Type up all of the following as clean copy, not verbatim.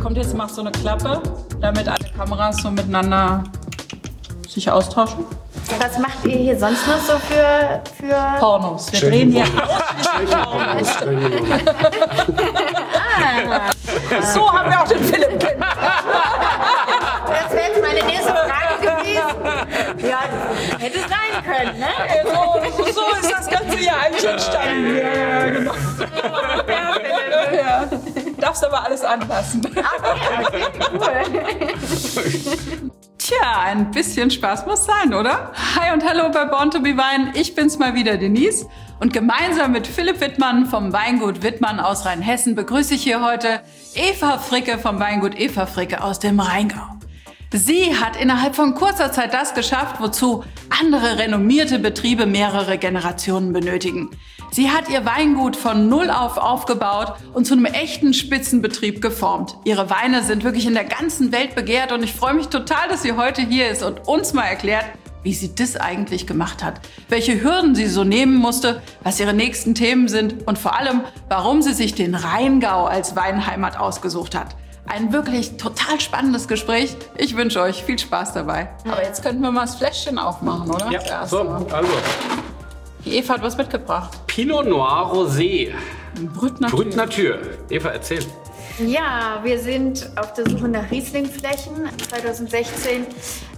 kommt jetzt, mach so eine Klappe, damit alle Kameras so miteinander sich austauschen. Was macht ihr hier sonst noch so für Pornos. Wir drehen hier So haben wir auch den Philipp kennengelernt. Das wäre jetzt meine nächste Frage gewesen. Ja, hätte sein können, ne? So ist das Ganze hier eigentlich entstanden. Ja, genau. Ja. Darfst aber alles anlassen. Okay, cool. Tja, ein bisschen Spaß muss sein, oder? Hi und hallo bei Born to be Wine. Ich bin's mal wieder, Denise. Und gemeinsam mit Philipp Wittmann vom Weingut Wittmann aus Rheinhessen begrüße ich hier heute Eva Fricke vom Weingut Eva Fricke aus dem Rheingau. Sie hat innerhalb von kurzer Zeit das geschafft, wozu andere renommierte Betriebe mehrere Generationen benötigen. Sie hat ihr Weingut von null auf aufgebaut und zu einem echten Spitzenbetrieb geformt. Ihre Weine sind wirklich in der ganzen Welt begehrt und ich freue mich total, dass sie heute hier ist und uns mal erklärt, wie sie das eigentlich gemacht hat, welche Hürden sie so nehmen musste, was ihre nächsten Themen sind und vor allem, warum sie sich den Rheingau als Weinheimat ausgesucht hat. Ein wirklich total spannendes Gespräch. Ich wünsche euch viel Spaß dabei. Aber jetzt könnten wir mal das Fläschchen aufmachen, oder? Ja, so, also. Die Eva hat was mitgebracht. Pinot Noir Rosé. Brut Natur. Brut Natur. Eva, erzähl. Ja, wir sind auf der Suche nach Rieslingflächen. 2016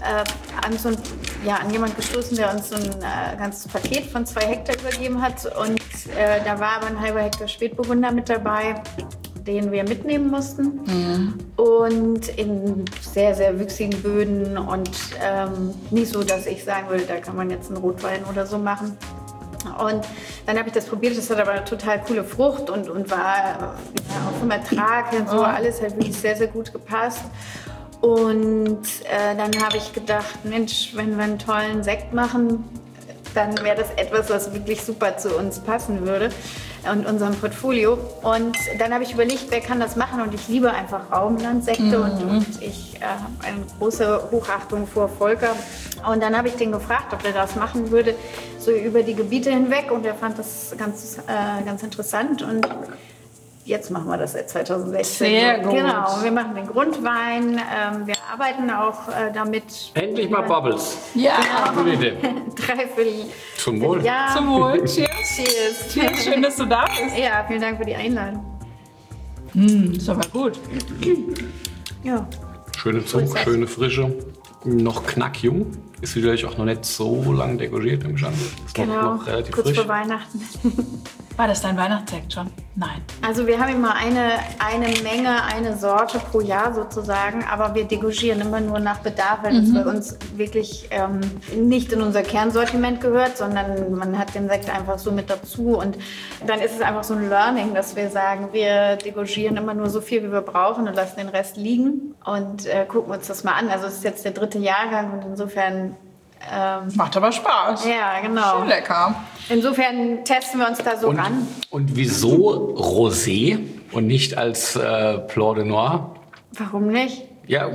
an jemand gestoßen, der uns so ein ganzes Paket von 2 Hektar übergeben hat. Und da war aber ein halber Hektar Spätburgunder mit dabei, den wir mitnehmen mussten. Mhm. Und in sehr, sehr wüchsigen Böden und nicht so, dass ich sagen würde, da kann man jetzt einen Rotwein oder so machen. Und dann habe ich das probiert, das hat aber eine total coole Frucht und war auch vom Ertrag und so, alles hat wirklich sehr, sehr gut gepasst. Und dann habe ich gedacht, Mensch, wenn wir einen tollen Sekt machen, dann wäre das etwas, was wirklich super zu uns passen würde und unserem Portfolio. Und dann habe ich überlegt, wer kann das machen? Und ich liebe einfach Raumlandsekte und ich habe eine große Hochachtung vor Volker. Und dann habe ich den gefragt, ob er das machen würde, so über die Gebiete hinweg. Und er fand das ganz interessant. Und jetzt machen wir das seit 2016. Sehr gut. Genau, wir machen den Grundwein. Wir arbeiten auch damit. Endlich mal Bubbles. Ja. Gute Idee. Dreiviertel. Zum Wohl. Ja. Zum Wohl. Cheers. Cheers. Cheers. Schön, dass du da bist. Ja, vielen Dank für die Einladung. Ist aber gut. Ja. Schöne Zug, schöne Frische. Noch knackjung. Ist vielleicht auch noch nicht so lang dekoriert im Stand. Ist Genau, noch relativ kurz frisch. vor Weihnachten. War das dein Weihnachtssekt schon? Nein. Also wir haben immer eine Menge, eine Sorte pro Jahr sozusagen, aber wir degorgieren immer nur nach Bedarf, weil das bei uns wirklich nicht in unser Kernsortiment gehört, sondern man hat den Sekt einfach so mit dazu und dann ist es einfach so ein Learning, dass wir sagen, wir degorgieren immer nur so viel, wie wir brauchen und lassen den Rest liegen und gucken uns das mal an. Also es ist jetzt der 3. Jahrgang und insofern Macht aber Spaß. ja, genau. Schon lecker. Insofern testen wir uns da so ran. Und wieso Rosé und nicht als Blanc de Noir? Warum nicht? Ja,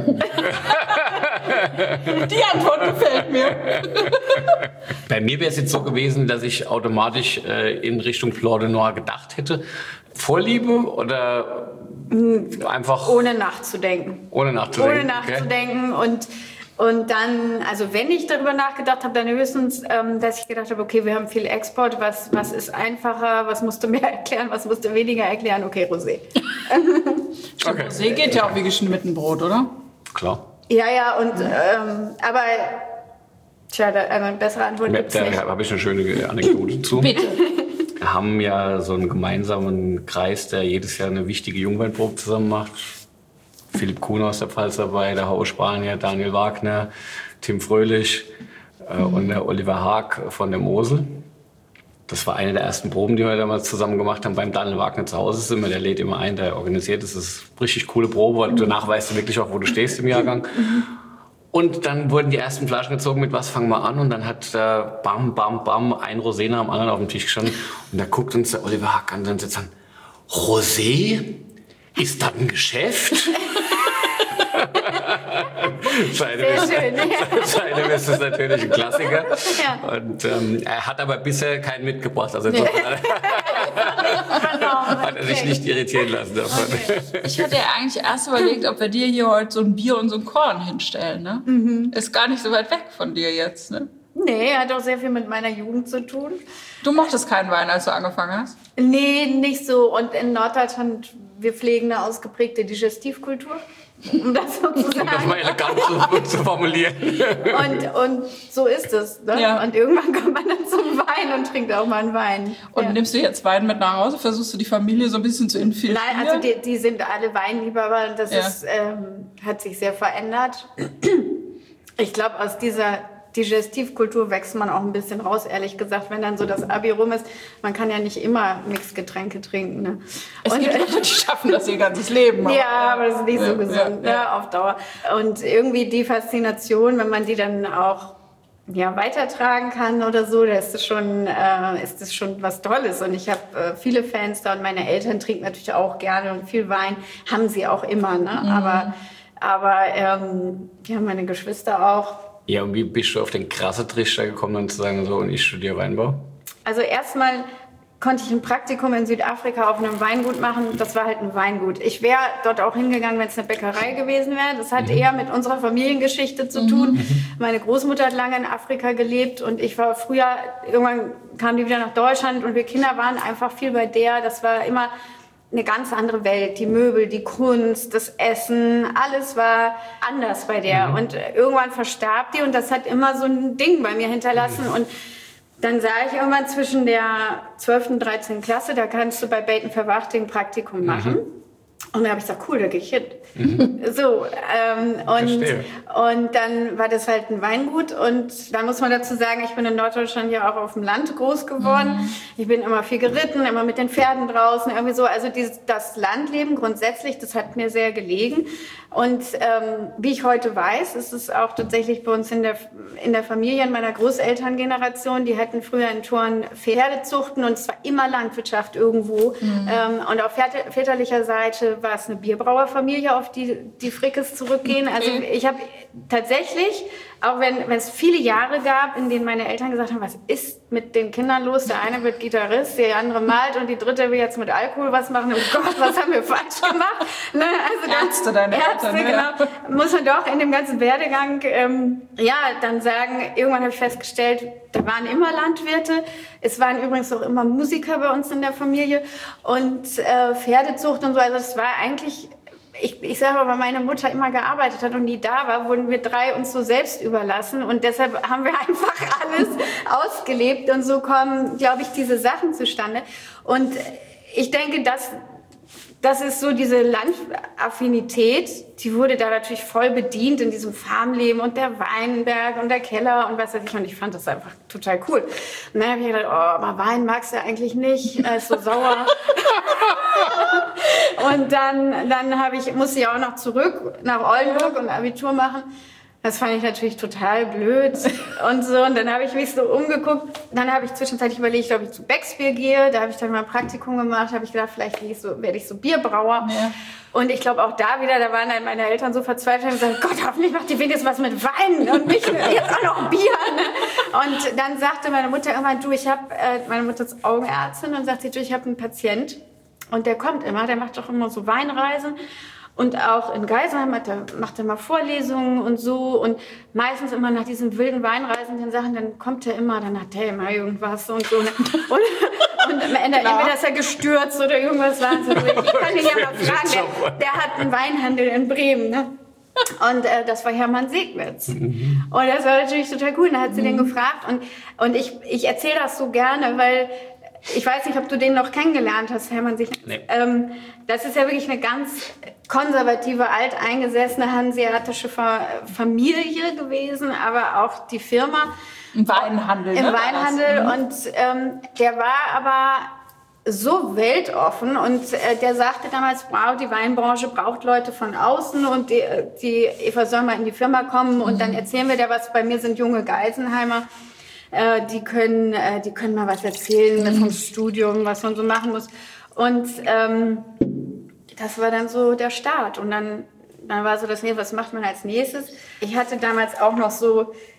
Die Antwort gefällt mir. bei mir wäre es jetzt so gewesen, dass ich automatisch in Richtung Blanc de Noir gedacht hätte. Vorliebe oder einfach Ohne nachzudenken. ohne nachzudenken? Ohne nachzudenken und dann, also wenn ich darüber nachgedacht habe, dann höchstens, dass ich gedacht habe, okay, wir haben viel Export, was ist einfacher, was musst du mehr erklären, was musst du weniger erklären, okay, Rosé. Okay. Rosé geht ja auch wie geschnitten Brot, oder? Klar. Ja, und, aber, eine bessere Antwort gibt's nicht. Da habe ich eine schöne Anekdote zu. Bitte. Wir haben ja so einen gemeinsamen Kreis, der jedes Jahr eine wichtige Jungweinprobe zusammen macht. Philipp Kuhn aus der Pfalz dabei, der Hau Spanier, Daniel Wagner, Tim Fröhlich und der Oliver Haag von der Mosel. Das war eine der ersten Proben, die wir damals zusammen gemacht haben. Beim Daniel Wagner zu Hause sind wir, der lädt immer ein, der organisiert das. Das ist eine richtig coole Probe. Und danach weißt du wirklich auch, wo du stehst im Jahrgang. Und dann wurden die ersten Flaschen gezogen mit was fangen wir an. Und dann hat bam, bam, bam ein Rosé nach dem anderen auf dem Tisch gestanden. Und da guckt uns der Oliver Haag an und dann sitzt an, Rosé? Ist das ein Geschäft? Seitdem ist es natürlich ein Klassiker. Ja. Und er hat aber bisher keinen mitgebracht. Also insofern hat er sich nicht irritieren lassen davon. Okay. Ich hatte ja eigentlich erst überlegt, ob wir dir hier heute so ein Bier und so ein Korn hinstellen. Ne? Ist gar nicht so weit weg von dir jetzt. Ne? Nee, hat auch sehr viel mit meiner Jugend zu tun. Du mochtest keinen Wein, als du angefangen hast? Nee, nicht so. Und in Norddeutschland, wir pflegen eine ausgeprägte Digestivkultur. Um das so zu sagen. Um das mal elegant zu formulieren. Und so ist es. Ne? Ja. Und irgendwann kommt man dann zum Wein und trinkt auch mal einen Wein. Und nimmst du jetzt Wein mit nach Hause? Versuchst du die Familie so ein bisschen zu infiltrieren? Nein, also die sind alle Weinliebhaber. Das ist, hat sich sehr verändert. Ich glaube, aus dieser Digestivkultur wächst man auch ein bisschen raus, ehrlich gesagt, wenn dann so das Abi rum ist. Man kann ja nicht immer Mixgetränke trinken. Ne? Es gibt Leute, die schaffen das ihr ganzes Leben. Aber das ist nicht so gesund auf Dauer. Und irgendwie die Faszination, wenn man die dann auch weitertragen kann oder so, da ist das schon was Tolles. Und ich habe viele Fans da und meine Eltern trinken natürlich auch gerne und viel Wein haben sie auch immer. Ne? Aber meine Geschwister auch. Ja, und wie bist du auf den krassen Trichter gekommen, dann zu sagen, so, und ich studiere Weinbau? Also erstmal konnte ich ein Praktikum in Südafrika auf einem Weingut machen. Das war halt ein Weingut. Ich wäre dort auch hingegangen, wenn es eine Bäckerei gewesen wäre. Das hat eher mit unserer Familiengeschichte zu tun. Meine Großmutter hat lange in Afrika gelebt und ich war früher, irgendwann kam die wieder nach Deutschland und wir Kinder waren einfach viel bei der. Das war immer eine ganz andere Welt. Die Möbel, die Kunst, das Essen, alles war anders bei der. Und irgendwann verstarb die und das hat immer so ein Ding bei mir hinterlassen. Und dann sah ich irgendwann zwischen der 12. und 13. Klasse, da kannst du bei Bacon Verwachting ein Praktikum machen. Und dann habe ich gesagt, cool, da gehe ich hin. So, und dann war das halt ein Weingut. Und da muss man dazu sagen, ich bin in Norddeutschland ja auch auf dem Land groß geworden. Ich bin immer viel geritten, immer mit den Pferden draußen, irgendwie so. Also das Landleben grundsätzlich, das hat mir sehr gelegen. Und wie ich heute weiß, ist es auch tatsächlich bei uns in der Familie, in meiner Großelterngeneration, die hatten früher in Thurn Pferdezuchten und es war immer Landwirtschaft irgendwo. Und auf väterlicher Seite war es eine Bierbrauerfamilie, auf die Frickes zurückgehen. Also ich habe tatsächlich, auch wenn es viele Jahre gab, in denen meine Eltern gesagt haben, was ist mit den Kindern los? Der eine wird Gitarrist, der andere malt und die dritte will jetzt mit Alkohol was machen. Oh Gott, was haben wir falsch gemacht? Ne? Also Ärzte, deine Eltern. Genau. Muss man doch in dem ganzen Werdegang dann sagen, irgendwann habe ich festgestellt, da waren immer Landwirte. Es waren übrigens auch immer Musiker bei uns in der Familie und Pferdezucht und so. Also es war eigentlich, ich sage aber, weil meine Mutter immer gearbeitet hat und nie da war, wurden wir drei uns so selbst überlassen und deshalb haben wir einfach alles ausgelebt und so kommen, glaube ich, diese Sachen zustande. Und ich denke, das ist so diese Landaffinität, die wurde da natürlich voll bedient in diesem Farmleben und der Weinberg und der Keller und was weiß ich. Und ich fand das einfach total cool. Und dann habe ich gedacht, aber Wein magst du eigentlich nicht, ist so sauer. Und dann musste ich auch noch zurück nach Oldenburg und Abitur machen. Das fand ich natürlich total blöd und so. Und dann habe ich mich so umgeguckt. Dann habe ich zwischenzeitlich überlegt, ob ich zu Becksbier gehe. Da habe ich dann mal ein Praktikum gemacht. Habe ich gedacht, vielleicht werde ich so Bierbrauer. Ja. Und ich glaube auch da waren dann meine Eltern so verzweifelt und gesagt, Gott, hoffentlich macht die wenigstens was mit Wein und nicht jetzt auch noch Bier. Ne? Und dann sagte meine Mutter irgendwann, meine Mutter ist Augenärztin und sagte, ich habe einen Patient und der kommt immer, der macht doch immer so Weinreisen. Und auch in Geisenheim macht er mal Vorlesungen und so. Und meistens immer nach diesen wilden weinreisenden Sachen, dann kommt er immer, dann hat er immer irgendwas und so. Und am Ende entweder ist er gestürzt oder irgendwas war. Ich kann ihn ja mal fragen, der hat einen Weinhandel in Bremen, ne? Und das war Hermann Segnitz. Und das war natürlich total cool. Und dann hat sie den gefragt. Und ich erzähle das so gerne, weil ich weiß nicht, ob du den noch kennengelernt hast, Hermann Segnitz. Nee. Das ist ja wirklich eine ganz konservative, alteingesessene hanseatische Familie gewesen, aber auch die Firma. Im Weinhandel. Im Weinhandel. Und der war aber so weltoffen und der sagte damals, wow, die Weinbranche braucht Leute von außen und die Eva soll mal in die Firma kommen und dann erzählen wir dir was. Bei mir sind junge Geisenheimer. Die können mal was erzählen vom Studium, was man so machen muss. Und das war dann so der Start. Und dann war so das, was macht man als nächstes? Ich hatte damals auch noch so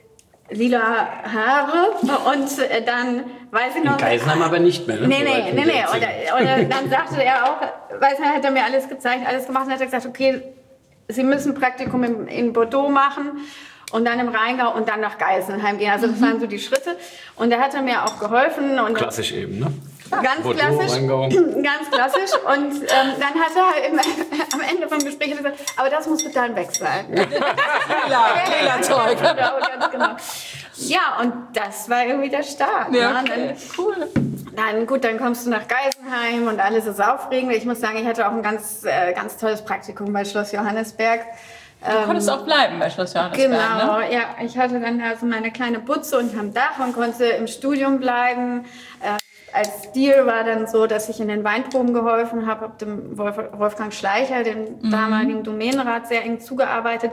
lila Haare und dann, weiß ich noch... In Geisenheim aber nicht mehr, ne? Nee. Oder dann sagte er auch, hat er mir alles gezeigt, alles gemacht und hat er gesagt, okay, Sie müssen ein Praktikum in Bordeaux machen und dann im Rheingau und dann nach Geisenheim gehen. Also das waren so die Schritte. Und da hat er mir auch geholfen. Und klassisch eben, ne? Ganz Bordeaux, klassisch. Rheingau. Ganz klassisch. Und dann hat er halt am Ende vom Gespräch gesagt, aber das muss bitte dann weg sein. Lila Zeug. Ganz genau. Ja, und das war irgendwie der Start. Ja, ne? okay. Cool. Dann kommst du nach Geisenheim und alles ist aufregend. Ich muss sagen, ich hatte auch ein ganz tolles Praktikum bei Schloss Johannesberg. Du konntest auch bleiben bei Schloss Johannesberg, Genau, ne? ja. Ich hatte dann also meine kleine Butze unterm Dach und konnte im Studium bleiben. Als Deal war dann so, dass ich in den Weinproben geholfen habe, habe dem Wolfgang Schleicher, dem damaligen Domänenrat, sehr eng zugearbeitet.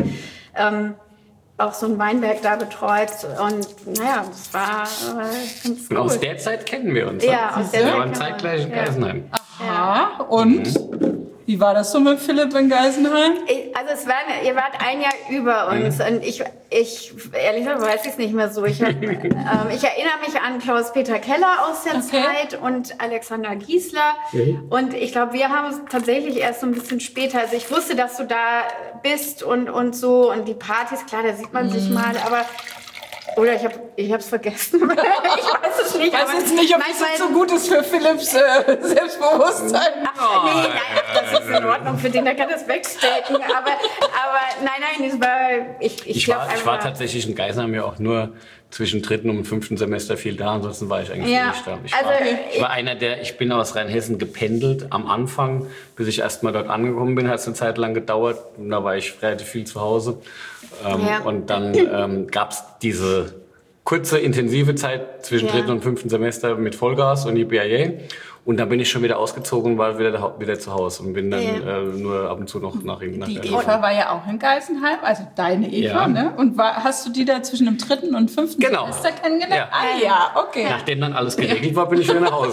Auch so ein Weinberg da betreut und naja, das war ganz Und cool. aus der Zeit kennen wir uns. Ja, aus der Zeit wir waren kennen wir zeitgleich in uns, ja. Geisenheim. Aha, und? Wie war das so mit Philipp in Geisenheim? Also ihr wart ein Jahr über uns und ich ehrlich gesagt weiß ich es nicht mehr so. Ich erinnere mich an Klaus-Peter Keller aus der Zeit und Alexander Giesler und ich glaube, wir haben es tatsächlich erst so ein bisschen später. Also ich wusste, dass du da bist und so und die Partys, klar, da sieht man sich mal, aber oder ich hab's vergessen. Ich weiß es nicht. Ich weiß jetzt nicht, ob das so gut ist für Philipps Selbstbewusstsein. Nee, das ist in Ordnung für den, der kann das wegstecken. Aber nein, es war, ich war tatsächlich in Geisenheim ja auch nur zwischen 3. und 5. Semester viel da, ansonsten war ich eigentlich nicht da. Ich bin aus Rheinhessen gependelt am Anfang, bis ich erst mal dort angekommen bin, hat es eine Zeit lang gedauert. Und da war ich relativ viel zu Hause. Und dann gab es diese kurze, intensive Zeit zwischen 3. und 5. Semester mit Vollgas und IBIA. Und dann bin ich schon wieder ausgezogen und war wieder zu Hause und bin dann nur ab und zu noch nach ihm. Die Eva war ja auch in Geisenheim, also deine Eva, ne? Und hast du die da zwischen dem 3. und 5. Semester kennengelernt? Ja. Ah ja, okay. Nachdem dann alles geregelt war, bin ich wieder nach Hause.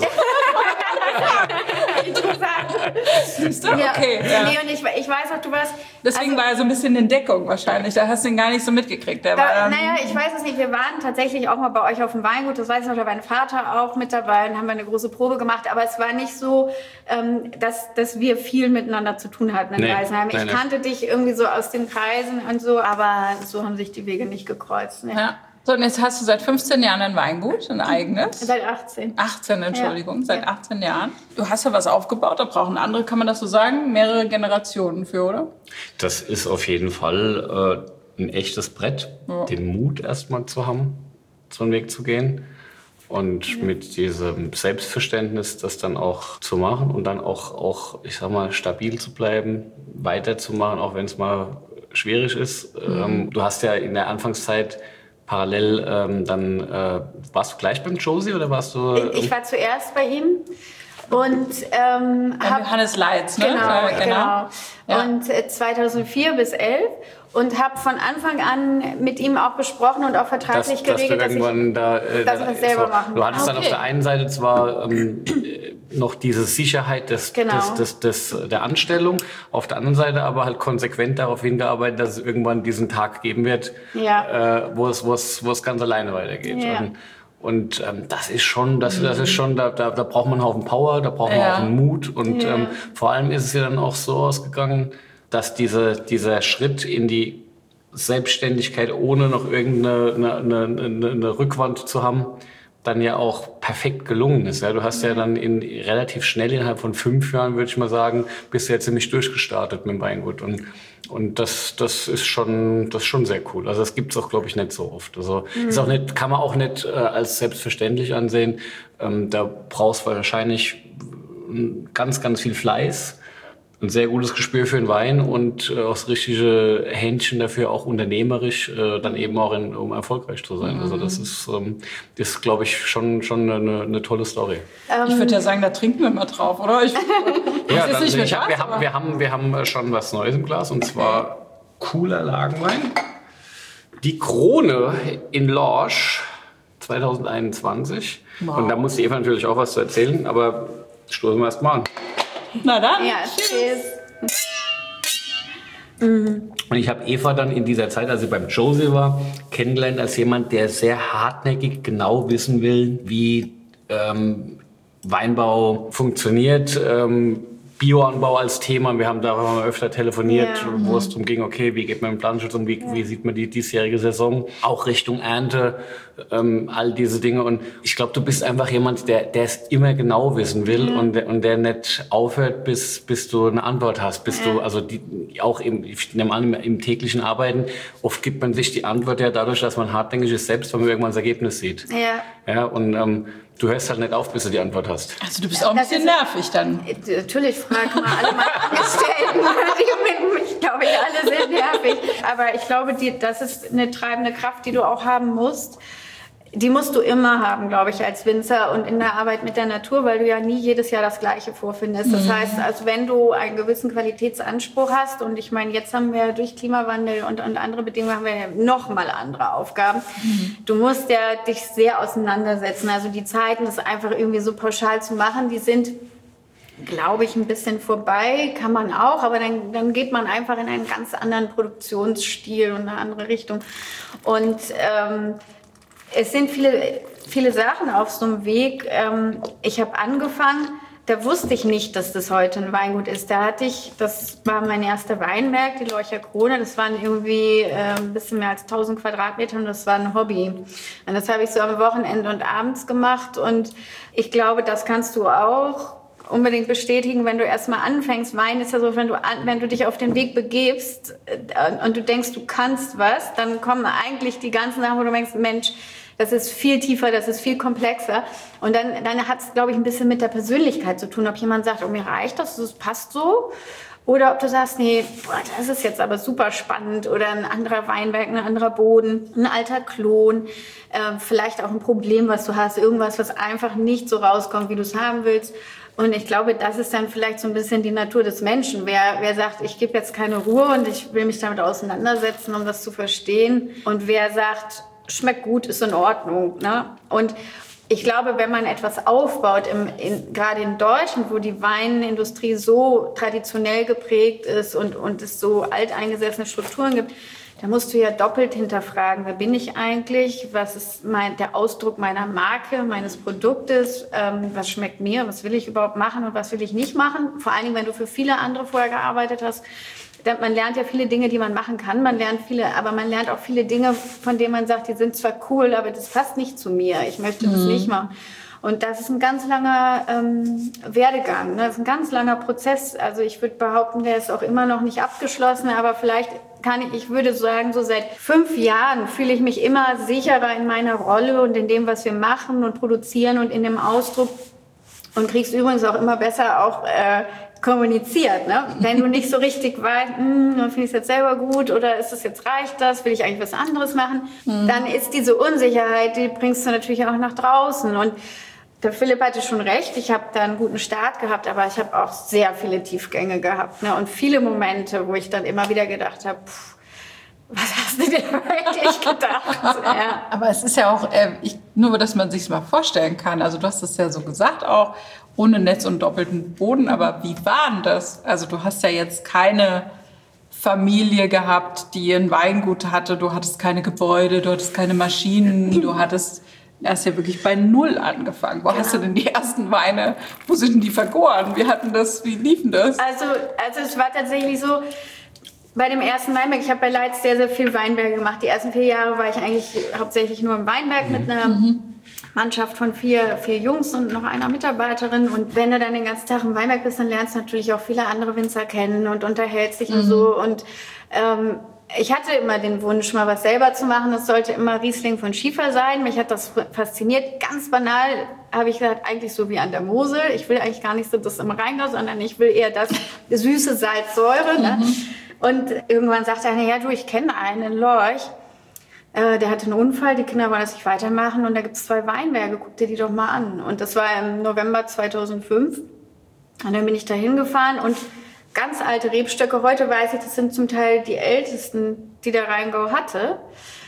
Siehst du? Okay. Ja. Nee, und ich weiß auch, du warst... Deswegen war er so ein bisschen in Deckung wahrscheinlich. Da hast du ihn gar nicht so mitgekriegt. Naja, ich weiß es nicht. Wir waren tatsächlich auch mal bei euch auf dem Weingut. Das weiß ich noch, da war mein Vater auch mit dabei und haben wir eine große Probe gemacht. Aber es war nicht so, dass wir viel miteinander zu tun hatten in Geisenheim. Ich kannte dich irgendwie so aus den Kreisen und so, aber so haben sich die Wege nicht gekreuzt. Ne? Ja. So, und jetzt hast du seit 15 Jahren ein Weingut, ein eigenes. Seit 18. 18, Entschuldigung, seit 18 Jahren. Du hast ja was aufgebaut, da brauchen andere, kann man das so sagen, mehrere Generationen für, oder? Das ist auf jeden Fall ein echtes Brett, den Mut erstmal zu haben, so einen Weg zu gehen. Und mit diesem Selbstverständnis, das dann auch zu machen und dann auch, ich sag mal, stabil zu bleiben, weiterzumachen, auch wenn es mal schwierig ist. Du hast ja in der Anfangszeit parallel warst du gleich beim Josie oder warst du... Ich war zuerst bei ihm und Johannes Leitz, ne? Genau. Ja. Und 2004 bis 2011 und habe von Anfang an mit ihm auch besprochen und auch vertraglich geregelt, dass ich das selber machen. Du hattest dann auf der einen Seite zwar noch diese Sicherheit der Anstellung, auf der anderen Seite aber halt konsequent darauf hingearbeitet, dass es irgendwann diesen Tag geben wird, wo es ganz alleine weitergeht. Ja. Und das ist schon, da braucht man einen Haufen Power, da braucht man auch einen Mut. Und vor allem ist es ja dann auch so ausgegangen, dass dieser Schritt in die Selbstständigkeit, ohne noch irgendeine Rückwand zu haben, dann ja auch perfekt gelungen ist. Ja, du hast ja dann relativ schnell, innerhalb von 5 Jahren, würde ich mal sagen, bist du ja ziemlich durchgestartet mit dem Weingut. Und das ist schon sehr cool. Also das gibt's auch, glaube ich, nicht so oft. Also ist auch nicht, kann man auch nicht als selbstverständlich ansehen. Da brauchst du wahrscheinlich ganz, ganz viel Fleiß, ein sehr gutes Gespür für den Wein und auch das richtige Händchen dafür, auch unternehmerisch, dann eben auch um erfolgreich zu sein. Also das ist glaube ich, schon eine tolle Story. Ich würde ja sagen, da trinken wir mal drauf, oder? Wir haben schon was Neues im Glas, und zwar cooler Lagenwein. Die Krone in Lorsch 2021. Wow. Und da muss die Eva natürlich auch was zu erzählen, aber stoßen wir erst mal an. Na dann. Ja, cheers. Und ich habe Eva dann in dieser Zeit, als sie beim Josie war, kennengelernt als jemand, der sehr hartnäckig genau wissen will, wie Weinbau funktioniert. Bioanbau als Thema. Wir haben darüber mal öfter telefoniert, wo es darum ging, okay, wie geht man mit Planschutz um, wie sieht man die diesjährige Saison, auch Richtung Ernte, all diese Dinge. Und ich glaube, du bist einfach jemand, der es immer genau wissen will und der nicht aufhört, bis du eine Antwort hast. Bis du, also auch ich nehme an, im täglichen Arbeiten, oft gibt man sich die Antwort ja dadurch, dass man hartnäckig ist, selbst wenn man irgendwann das Ergebnis sieht. Ja, und du hörst halt nicht auf, bis du die Antwort hast. Also du bist auch ein bisschen nervig dann. Natürlich, frag mal alle meine Angestellten. Ich glaube, alle sind nervig. Aber ich glaube, das ist eine treibende Kraft, die du auch haben musst. Die musst du immer haben, glaube ich, als Winzer und in der Arbeit mit der Natur, weil du ja nie jedes Jahr das Gleiche vorfindest. Das heißt, also wenn du einen gewissen Qualitätsanspruch hast, und ich meine, jetzt haben wir durch Klimawandel und andere Bedingungen haben wir ja noch mal andere Aufgaben. Du musst ja dich sehr auseinandersetzen. Also die Zeiten, das einfach irgendwie so pauschal zu machen, die sind, glaube ich, ein bisschen vorbei, kann man auch, aber dann geht man einfach in einen ganz anderen Produktionsstil und eine andere Richtung. Und es sind viele Sachen auf so einem Weg. Ich habe angefangen, da wusste ich nicht, dass das heute ein Weingut ist. Das war mein erster Weinberg, die Lorcher Krone. Das waren irgendwie ein bisschen mehr als 1000 Quadratmeter und das war ein Hobby. Und das habe ich so am Wochenende und abends gemacht. Und ich glaube, das kannst du auch unbedingt bestätigen, wenn du erstmal anfängst. Wein ist ja so, wenn du dich auf den Weg begibst und du denkst, du kannst was, dann kommen eigentlich die ganzen Sachen, wo du denkst, Mensch, das ist viel tiefer, das ist viel komplexer. Und dann hat es, glaube ich, ein bisschen mit der Persönlichkeit zu tun, ob jemand sagt, oh, mir reicht das passt so. Oder ob du sagst, nee, das ist jetzt aber super spannend. Oder ein anderer Weinberg, ein anderer Boden, ein alter Klon. Vielleicht auch ein Problem, was du hast. Irgendwas, was einfach nicht so rauskommt, wie du es haben willst. Und ich glaube, das ist dann vielleicht so ein bisschen die Natur des Menschen. Wer sagt, ich gebe jetzt keine Ruhe und ich will mich damit auseinandersetzen, um das zu verstehen. Und wer sagt, schmeckt gut, ist in Ordnung. Ne? Und ich glaube, wenn man etwas aufbaut, gerade in Deutschland, wo die Weinindustrie so traditionell geprägt ist und es so alteingesessene Strukturen gibt, da musst du ja doppelt hinterfragen, wer bin ich eigentlich, was ist der Ausdruck meiner Marke, meines Produktes, was schmeckt mir, was will ich überhaupt machen und was will ich nicht machen. Vor allen Dingen, wenn du für viele andere vorher gearbeitet hast. Man lernt ja viele Dinge, die man machen kann, aber man lernt auch viele Dinge, von denen man sagt, die sind zwar cool, aber das passt nicht zu mir, ich möchte das nicht machen. Und das ist ein ganz langer Werdegang, ne? Das ist ein ganz langer Prozess. Also ich würde behaupten, der ist auch immer noch nicht abgeschlossen, aber vielleicht ich würde sagen, so seit 5 Jahren fühle ich mich immer sicherer in meiner Rolle und in dem, was wir machen und produzieren und in dem Ausdruck und kriegst übrigens auch immer besser auch kommuniziert, ne? Wenn du nicht so richtig weißt, finde ich es jetzt selber gut oder reicht das, will ich eigentlich was anderes machen, dann ist diese Unsicherheit, die bringst du natürlich auch nach draußen. Und der Philipp hatte schon recht, ich habe da einen guten Start gehabt, aber ich habe auch sehr viele Tiefgänge gehabt, ne? Und viele Momente, wo ich dann immer wieder gedacht habe, was hast du dir wirklich gedacht? Ja. Aber es ist ja auch, nur dass man sich mal vorstellen kann, also du hast es ja so gesagt auch, ohne Netz und doppelten Boden, aber wie war denn das? Also du hast ja jetzt keine Familie gehabt, die ein Weingut hatte, du hattest keine Gebäude, du hattest keine Maschinen, du hattest erst ja wirklich bei Null angefangen. Wo hast du denn die ersten Weine, wo sind denn die vergoren? Wie liefen das? Also es war tatsächlich so, bei dem ersten Weinberg, ich habe bei Leitz sehr, sehr viel Weinberge gemacht. Die ersten 4 Jahre war ich eigentlich hauptsächlich nur im Weinberg mit einer Mannschaft von 4 Jungs und noch einer Mitarbeiterin. Und wenn du dann den ganzen Tag im Weinberg bist, dann lernst du natürlich auch viele andere Winzer kennen und unterhältst dich und so. Und ich hatte immer den Wunsch, mal was selber zu machen. Das sollte immer Riesling von Schiefer sein. Mich hat das fasziniert. Ganz banal habe ich gesagt, eigentlich so wie an der Mosel. Ich will eigentlich gar nicht so das im Rheingau, sondern ich will eher das süße Salz, Säure. Ne? Und irgendwann sagte einer, ja du, ich kenne einen in Lorch. Der hatte einen Unfall, die Kinder wollen das nicht weitermachen und da gibt es 2 Weinberge, guck dir die doch mal an. Und das war im November 2005. Und dann bin ich da hingefahren und ganz alte Rebstöcke, heute weiß ich, das sind zum Teil die ältesten, die der Rheingau hatte.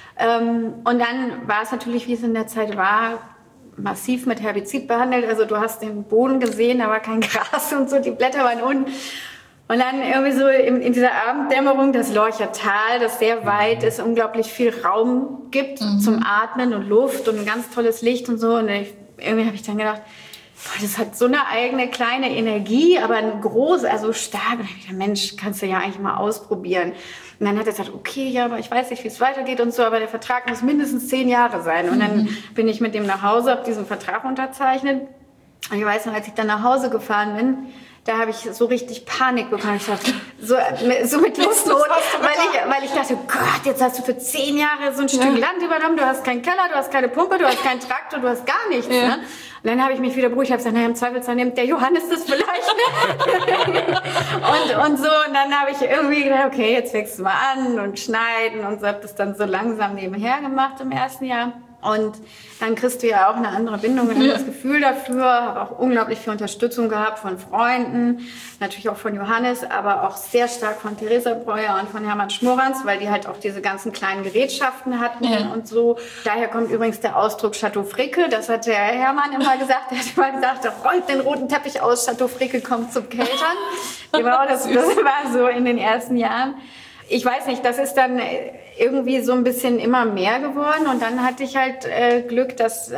Und dann war es natürlich, wie es in der Zeit war, massiv mit Herbizid behandelt. Also du hast den Boden gesehen, da war kein Gras und so, die Blätter waren unten. Und dann irgendwie so in dieser Abenddämmerung, das Lorcher Tal, das sehr weit ist, unglaublich viel Raum gibt zum Atmen und Luft und ein ganz tolles Licht und so. Und irgendwie habe ich dann gedacht, boah, das hat so eine eigene kleine Energie, aber ein groß, also stark. Und dann habe ich gedacht, Mensch, kannst du ja eigentlich mal ausprobieren. Und dann hat er gesagt, okay, ja, aber ich weiß nicht, wie es weitergeht und so, aber der Vertrag muss mindestens 10 Jahre sein. Und dann bin ich mit dem nach Hause, habe diesen Vertrag unterzeichnet. Und ich weiß noch, als ich dann nach Hause gefahren bin, da habe ich so richtig Panik bekommen. Ich dachte, so mit Lustnot, weil ich dachte, Gott, jetzt hast du für 10 Jahre so ein Stück Land übernommen, du hast keinen Keller, du hast keine Pumpe, du hast keinen Traktor, du hast gar nichts. Ja. Ne? Und dann habe ich mich wieder beruhigt, habe gesagt, naja, im Zweifelsfall nimmt der Johannes das vielleicht. Ne? und so, und dann habe ich irgendwie gedacht, okay, jetzt fängst du mal an und schneiden und so, habe das dann so langsam nebenher gemacht im ersten Jahr. Und dann kriegst du ja auch eine andere Bindung, ein anderes Gefühl dafür. Habe auch unglaublich viel Unterstützung gehabt von Freunden, natürlich auch von Johannes, aber auch sehr stark von Theresa Breuer und von Hermann Schmorans, weil die halt auch diese ganzen kleinen Gerätschaften hatten und so. Daher kommt übrigens der Ausdruck Chateau Fricke. Das hat der Hermann immer gesagt. Er hat immer gesagt, räumt den roten Teppich aus, Chateau Fricke kommt zum Keltern. Genau, das war so in den ersten Jahren. Ich weiß nicht, das ist dann irgendwie so ein bisschen immer mehr geworden. Und dann hatte ich halt Glück, dass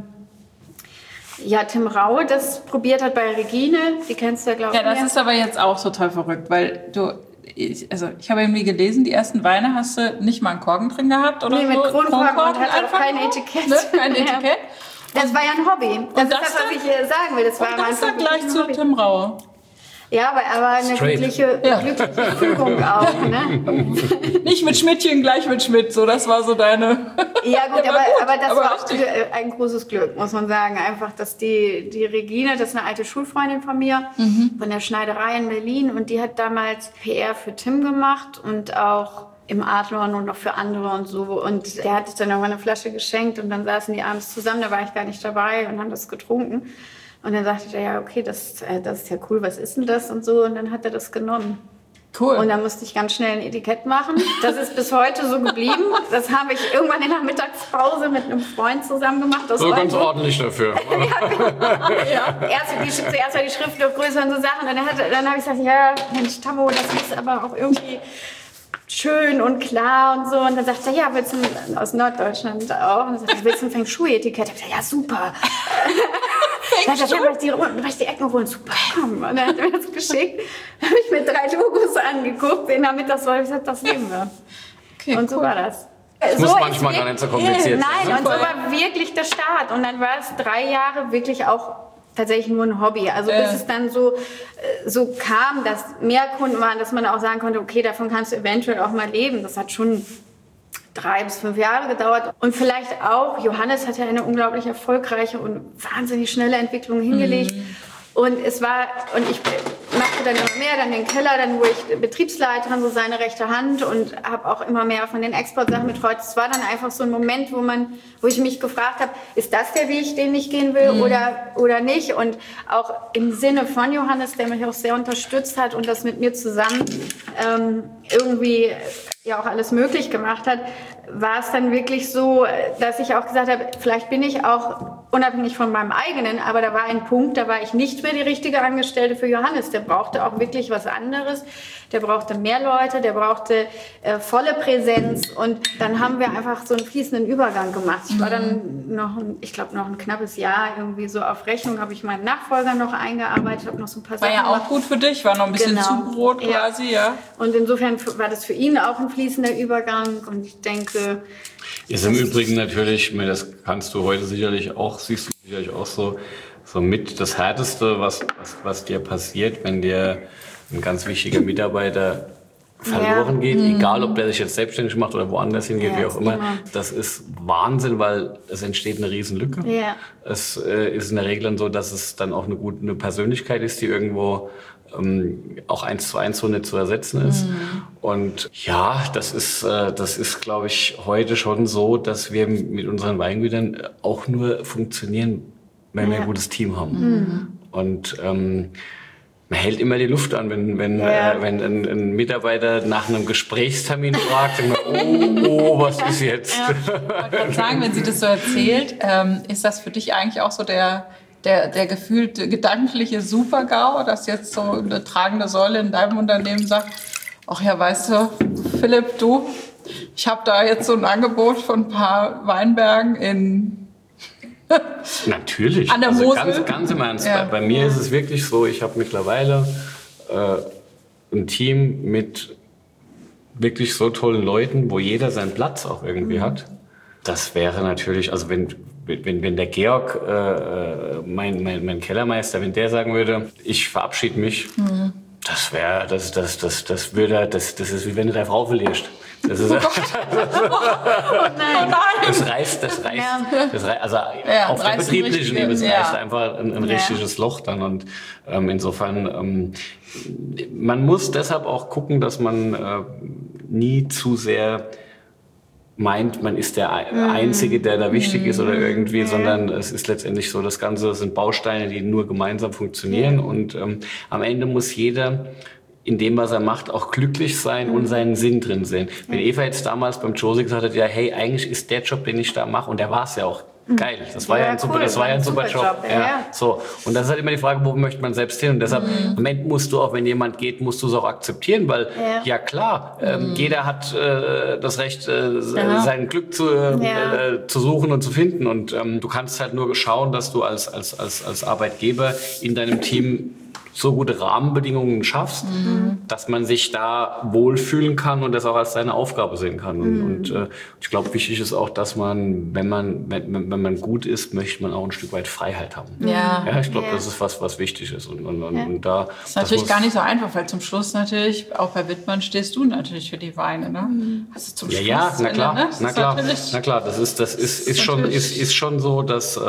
Tim Raue das probiert hat bei Regine. Die kennst du ja, glaube ich. Ja, das ist aber jetzt auch total verrückt, weil ich habe irgendwie gelesen, die ersten Weine hast du nicht mal einen Korken drin gehabt oder so? Nee, mit Kronkorken und hatte auch kein Etikett. Ne? Kein Etikett. Das war ja ein Hobby. Das ist das, was ich sagen will. Das war das dann gleich zu Tim Raue. Ja, aber eine glückliche Fügung auch, ne? Nicht mit Schmidtchen, gleich mit Schmidt, so, das war so deine... Ja gut, aber das war auch ein großes Glück, muss man sagen. Einfach, dass die Regine, das ist eine alte Schulfreundin von mir, von der Schneiderei in Berlin, und die hat damals PR für Tim gemacht und auch im Adlon und noch für andere und so. Und der hat sich dann auch eine Flasche geschenkt und dann saßen die abends zusammen, da war ich gar nicht dabei, und haben das getrunken. Und dann sagte er, ja, okay, das ist ja cool, was ist denn das und so. Und dann hat er das genommen. Cool. Und dann musste ich ganz schnell ein Etikett machen. Das ist bis heute so geblieben. Das habe ich irgendwann in der Mittagspause mit einem Freund zusammen gemacht. So ganz ordentlich dafür. Zuerst war die Schrift noch größer und so Sachen. Und dann habe ich gesagt, ja, Mensch, Tammo, das ist aber auch irgendwie schön und klar und so. Und dann sagt er, ja, willst du aus Norddeutschland auch? Und dann sagt er, willst du ein Feng Shui-Etikett? Ich habe gesagt, ja, super. Dann hat er die Ecken holen, super. Und dann hat er mir das geschickt. Dann habe ich mir 3 Logos angeguckt. In der Mittagspause habe ich gesagt, das nehmen wir. Okay, und so war das. Das muss manchmal gar nicht so kompliziert sein. Nein, und so war wirklich der Start. Und dann war es 3 Jahre wirklich auch tatsächlich nur ein Hobby. Also bis es dann so kam, dass mehr Kunden waren, dass man auch sagen konnte, okay, davon kannst du eventuell auch mal leben. Das hat schon 3 bis 5 Jahre gedauert. Und vielleicht auch, Johannes hat ja eine unglaublich erfolgreiche und wahnsinnig schnelle Entwicklung hingelegt. Und ich machte dann immer mehr, dann den Keller, dann wurde ich Betriebsleiterin, so seine rechte Hand, und habe auch immer mehr von den Exportsachen betreut. Es war dann einfach so ein Moment, wo ich mich gefragt habe, ist das der Weg, den ich gehen will oder nicht? Und auch im Sinne von Johannes, der mich auch sehr unterstützt hat und das mit mir zusammen irgendwie ja auch alles möglich gemacht hat, war es dann wirklich so, dass ich auch gesagt habe, vielleicht bin ich auch unabhängig von meinem eigenen, aber da war ein Punkt, da war ich nicht mehr die richtige Angestellte für Johannes. Der brauchte auch wirklich was anderes. Der brauchte mehr Leute, der brauchte volle Präsenz, und dann haben wir einfach so einen fließenden Übergang gemacht. Ich war dann noch ein knappes Jahr irgendwie so auf Rechnung, habe ich meinen Nachfolger noch eingearbeitet, habe noch so ein paar Sachen gemacht. War ja auch gut für dich, war noch ein bisschen Zubrot quasi, ja. Und insofern war das für ihn auch ein fließender Übergang, und ich denke... Ist im Übrigen natürlich, das kannst du heute sicherlich auch, siehst du sicherlich auch so mit das Härteste, was dir passiert, wenn dir ein ganz wichtiger Mitarbeiter verloren geht, egal ob der sich jetzt selbstständig macht oder woanders hingeht, wie auch immer. Das ist Wahnsinn, weil es entsteht eine Riesenlücke. Ja. Es ist in der Regel dann so, dass es dann auch eine Persönlichkeit ist, die irgendwo auch 1:1 so nicht zu ersetzen ist. Und ja, das ist, glaube ich, heute schon so, dass wir mit unseren Weingütern auch nur funktionieren, wenn wir ein gutes Team haben. Und man hält immer die Luft an, wenn ein Mitarbeiter nach einem Gesprächstermin fragt, was ist jetzt? Ich wollte gerade sagen, wenn sie das so erzählt, ist das für dich eigentlich auch so der der gefühlte gedankliche Super-GAU, dass jetzt so eine tragende Säule in deinem Unternehmen sagt, ach ja, weißt du, Philipp, ich habe da jetzt so ein Angebot von ein paar Weinbergen in Natürlich. An der Mosel. Also ganz im Ernst. Ja. Bei mir ist es wirklich so, ich habe mittlerweile ein Team mit wirklich so tollen Leuten, wo jeder seinen Platz auch irgendwie hat. Das wäre natürlich, also wenn der Georg, mein Kellermeister, wenn der sagen würde, ich verabschiede mich, das ist wie wenn du deine Frau verlierst. Das ist, das reißt, also auf der betrieblichen Ebene, es reißt einfach ein richtiges Loch dann und insofern, man muss deshalb auch gucken, dass man nie zu sehr meint, man ist der Einzige, der da wichtig ist oder irgendwie, sondern es ist letztendlich so, das Ganze sind Bausteine, die nur gemeinsam funktionieren und am Ende muss jeder in dem, was er macht, auch glücklich sein und seinen Sinn drin sehen. Wenn Eva jetzt damals beim Josie gesagt hat, ja, hey, eigentlich ist der Job, den ich da mache, und der war es ja auch, geil. Das war ja ein super Job. Ja. So. Und das ist halt immer die Frage, wo möchte man selbst hin? Und deshalb, am Ende musst du auch, wenn jemand geht, musst du es auch akzeptieren, weil, ja klar, jeder hat das Recht, sein Glück zu suchen und zu finden. Und du kannst halt nur schauen, dass du als Arbeitgeber in deinem Team so gute Rahmenbedingungen schaffst, dass man sich da wohlfühlen kann und das auch als seine Aufgabe sehen kann. Und ich glaube, wichtig ist auch, dass man, wenn man gut ist, möchte man auch ein Stück weit Freiheit haben. Ja, ich glaube, das ist was wichtig ist. Und da, das ist natürlich gar nicht so einfach, weil zum Schluss natürlich, auch bei Wittmann stehst du natürlich für die Weine. Ne? Hast du zum Schluss na klar. Das ist schon so, dass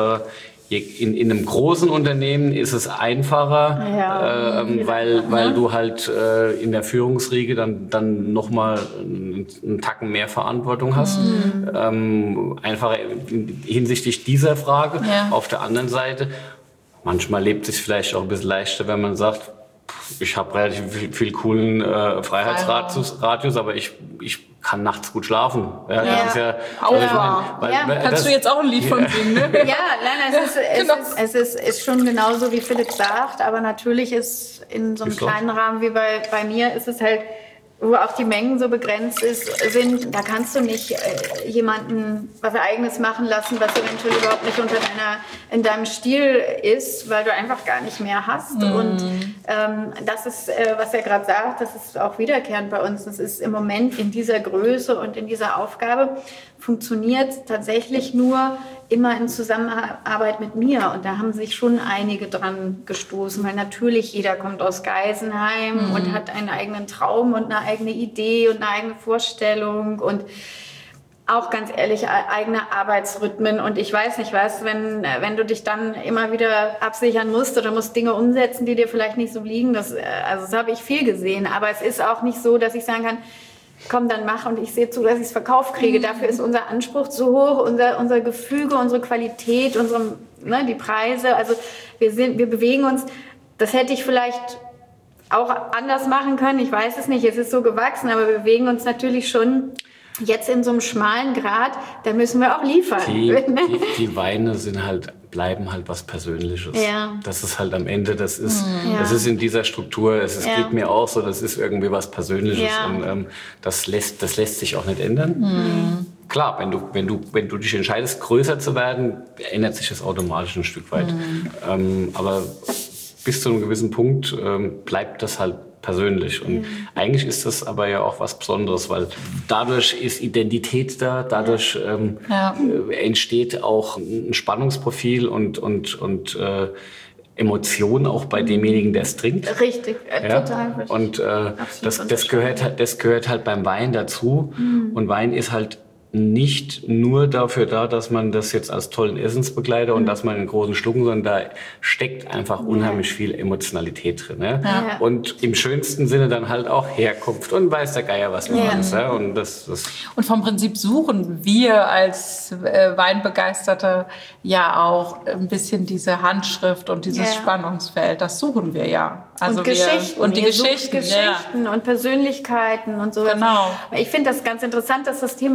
in einem großen Unternehmen ist es einfacher, weil du halt in der Führungsriege dann nochmal einen Tacken mehr Verantwortung hast. Einfacher hinsichtlich dieser Frage. Ja. Auf der anderen Seite, manchmal lebt es vielleicht auch ein bisschen leichter, wenn man sagt, ich habe relativ viel coolen Freiheitsradius, aber ich kann nachts gut schlafen. Ja, das ist ja, kannst du jetzt auch ein Lied von singen, ne? Ja, nein, es ist schon genauso, wie Philipp sagt, aber natürlich ist in so einem kleinen Rahmen wie bei mir ist es halt, wo auch die Mengen so begrenzt sind, da kannst du nicht jemanden was Eigenes machen lassen, was eventuell überhaupt nicht in deinem Stil ist, weil du einfach gar nicht mehr hast. Und das ist, was er gerade sagt, das ist auch wiederkehrend bei uns. Das ist im Moment in dieser Größe und in dieser Aufgabe funktioniert tatsächlich nur immer in Zusammenarbeit mit mir. Und da haben sich schon einige dran gestoßen, weil natürlich jeder kommt aus Geisenheim und hat einen eigenen Traum und eine eigene Idee und eine eigene Vorstellung und auch ganz ehrlich eigene Arbeitsrhythmen. Und ich weiß nicht was, wenn du dich dann immer wieder absichern musst oder musst Dinge umsetzen, die dir vielleicht nicht so liegen. Das habe ich viel gesehen. Aber es ist auch nicht so, dass ich sagen kann, komm, dann mach und ich sehe zu, dass ich es verkauft kriege. Dafür ist unser Anspruch zu hoch, unser Gefüge, unsere Qualität, die Preise. Also wir bewegen uns, das hätte ich vielleicht auch anders machen können. Ich weiß es nicht, es ist so gewachsen, aber wir bewegen uns natürlich schon jetzt in so einem schmalen Grat, da müssen wir auch liefern. Die Weine bleiben halt was Persönliches. Ja. Das ist halt am Ende, das ist in dieser Struktur, geht mir auch so, das ist irgendwie was Persönliches und das lässt sich auch nicht ändern. Klar, wenn du dich entscheidest, größer zu werden, ändert sich das automatisch ein Stück weit. Aber bis zu einem gewissen Punkt bleibt das halt persönlich. Und eigentlich ist das aber ja auch was Besonderes, weil dadurch ist Identität da, dadurch entsteht auch ein Spannungsprofil und Emotionen auch bei demjenigen, der es trinkt. Richtig, total richtig. Und das gehört halt beim Wein dazu. Und Wein ist halt nicht nur dafür da, dass man das jetzt als tollen Essensbegleiter und dass man in großen Schlucken, sondern da steckt einfach unheimlich viel Emotionalität drin. Ne? Ja. Und im schönsten Sinne dann halt auch Herkunft und weiß der Geier was man ist. Ja? Und und vom Prinzip suchen wir als Weinbegeisterte ja auch ein bisschen diese Handschrift und dieses Spannungsfeld. Das suchen wir ja. Also und Geschichten. Und die Geschichten und Persönlichkeiten und so. Genau. Ich finde das ganz interessant, dass das Thema jetzt darauf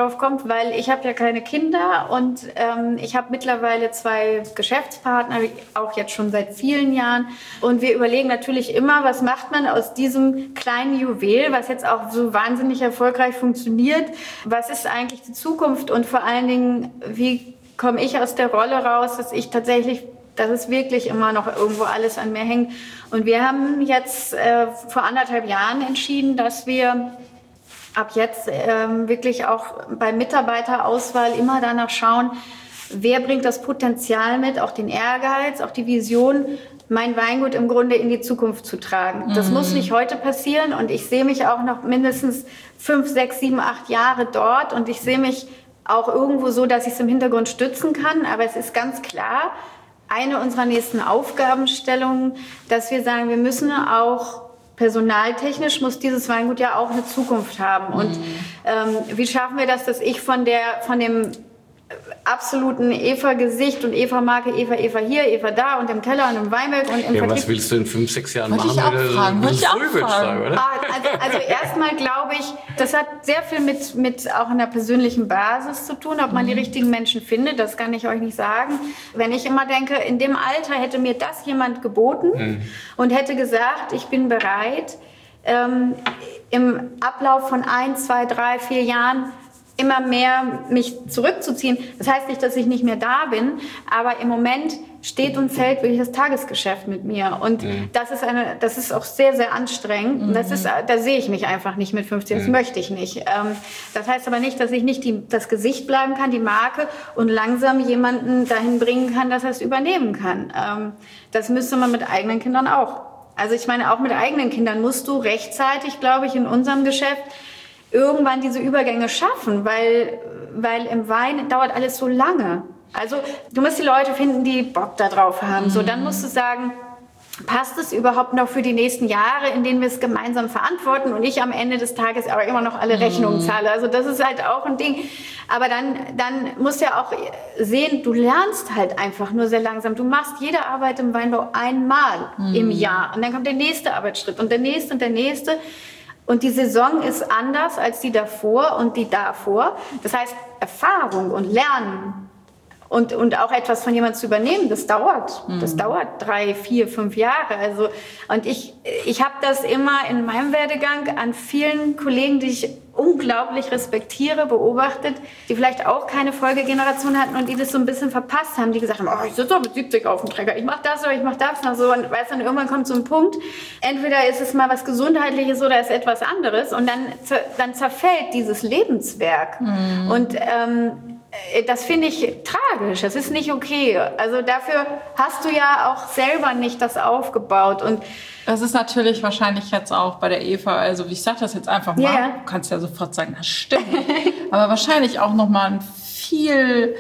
drauf kommt, weil ich habe ja keine Kinder und ich habe mittlerweile 2 Geschäftspartner, auch jetzt schon seit vielen Jahren. Und wir überlegen natürlich immer, was macht man aus diesem kleinen Juwel, was jetzt auch so wahnsinnig erfolgreich funktioniert. Was ist eigentlich die Zukunft und vor allen Dingen, wie komme ich aus der Rolle raus, dass es wirklich immer noch irgendwo alles an mir hängt. Und wir haben jetzt vor 1,5 Jahren entschieden, dass wir ab jetzt wirklich auch bei Mitarbeiterauswahl immer danach schauen, wer bringt das Potenzial mit, auch den Ehrgeiz, auch die Vision, mein Weingut im Grunde in die Zukunft zu tragen. Das muss nicht heute passieren und ich sehe mich auch noch mindestens 5, 6, 7, 8 Jahre dort und ich sehe mich auch irgendwo so, dass ich es im Hintergrund stützen kann. Aber es ist ganz klar, eine unserer nächsten Aufgabenstellungen, dass wir sagen, wir müssen auch personaltechnisch muss dieses Weingut ja auch eine Zukunft haben. Und wie schaffen wir das, dass ich von dem absoluten Eva-Gesicht und Eva-Marke, Eva hier, Eva da und im Keller und im Weinberg und im Vertrieb. Was willst du in 5, 6 Jahren machen? Wollte ich auch fragen. Oder? Also erstmal glaube ich, das hat sehr viel mit auch einer persönlichen Basis zu tun, ob man die richtigen Menschen findet, das kann ich euch nicht sagen. Wenn ich immer denke, in dem Alter hätte mir das jemand geboten und hätte gesagt, ich bin bereit, im Ablauf von 1, 2, 3, 4 Jahren immer mehr mich zurückzuziehen. Das heißt nicht, dass ich nicht mehr da bin, aber im Moment steht und fällt wirklich das Tagesgeschäft mit mir. Und das ist auch sehr, sehr anstrengend. Und da sehe ich mich einfach nicht mit 50, das möchte ich nicht. Das heißt aber nicht, dass ich nicht das Gesicht bleiben kann, die Marke, und langsam jemanden dahin bringen kann, dass er es übernehmen kann. Das müsste man mit eigenen Kindern auch. Also ich meine, auch mit eigenen Kindern musst du rechtzeitig, glaube ich, in unserem Geschäft irgendwann diese Übergänge schaffen, weil im Wein dauert alles so lange. Also du musst die Leute finden, die Bock da drauf haben. So, dann musst du sagen, passt es überhaupt noch für die nächsten Jahre, in denen wir es gemeinsam verantworten und ich am Ende des Tages aber immer noch alle Rechnungen zahle. Also das ist halt auch ein Ding. Aber dann musst du ja auch sehen, du lernst halt einfach nur sehr langsam. Du machst jede Arbeit im Weinbau einmal im Jahr und dann kommt der nächste Arbeitsschritt und der nächste und der nächste. Und die Saison ist anders als die davor und die davor. Das heißt, Erfahrung und Lernen und auch etwas von jemandem zu übernehmen, das dauert. Das dauert 3, 4, 5 Jahre. Also, und ich habe das immer in meinem Werdegang an vielen Kollegen, die ich unglaublich respektiere, beobachtet, die vielleicht auch keine Folgegeneration hatten und die das so ein bisschen verpasst haben, die gesagt haben, ich sitze doch mit 70 auf dem Trecker, ich mache das oder ich mache das noch so. Und weißt du, irgendwann kommt so ein Punkt, entweder ist es mal was Gesundheitliches oder ist etwas anderes und dann zerfällt dieses Lebenswerk. Und das finde ich tragisch, das ist nicht okay. Also dafür hast du ja auch selber nicht das aufgebaut. Und das ist natürlich wahrscheinlich jetzt auch bei der Eva, also ich sage das jetzt einfach mal, du kannst ja sofort sagen, das stimmt, aber wahrscheinlich auch nochmal ein viel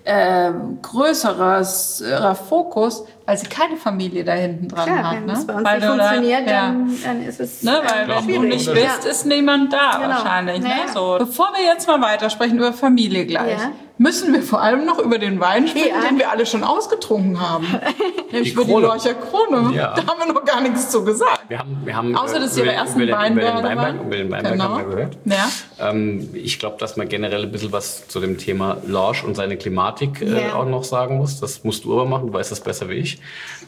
größerer Fokus, weil sie keine Familie da hinten dran hat. Wenn es bei uns nicht funktioniert, dann ist es weil wenn du nicht bist, ist niemand da wahrscheinlich. Ne? So. Bevor wir jetzt mal weitersprechen über Familie gleich, müssen wir vor allem noch über den Wein sprechen, den wir alle schon ausgetrunken haben. Nämlich über die Lorcher Krone. Ja. Da haben wir noch gar nichts zu gesagt. Wir haben außer, dass ihre ersten Weinberge waren. Über den Weinberg haben wir gehört. Ja. Ich glaube, dass man generell ein bisschen was zu dem Thema Lorsch und seine Klimatik auch noch sagen muss. Das musst du aber machen, du weißt das besser wie ich.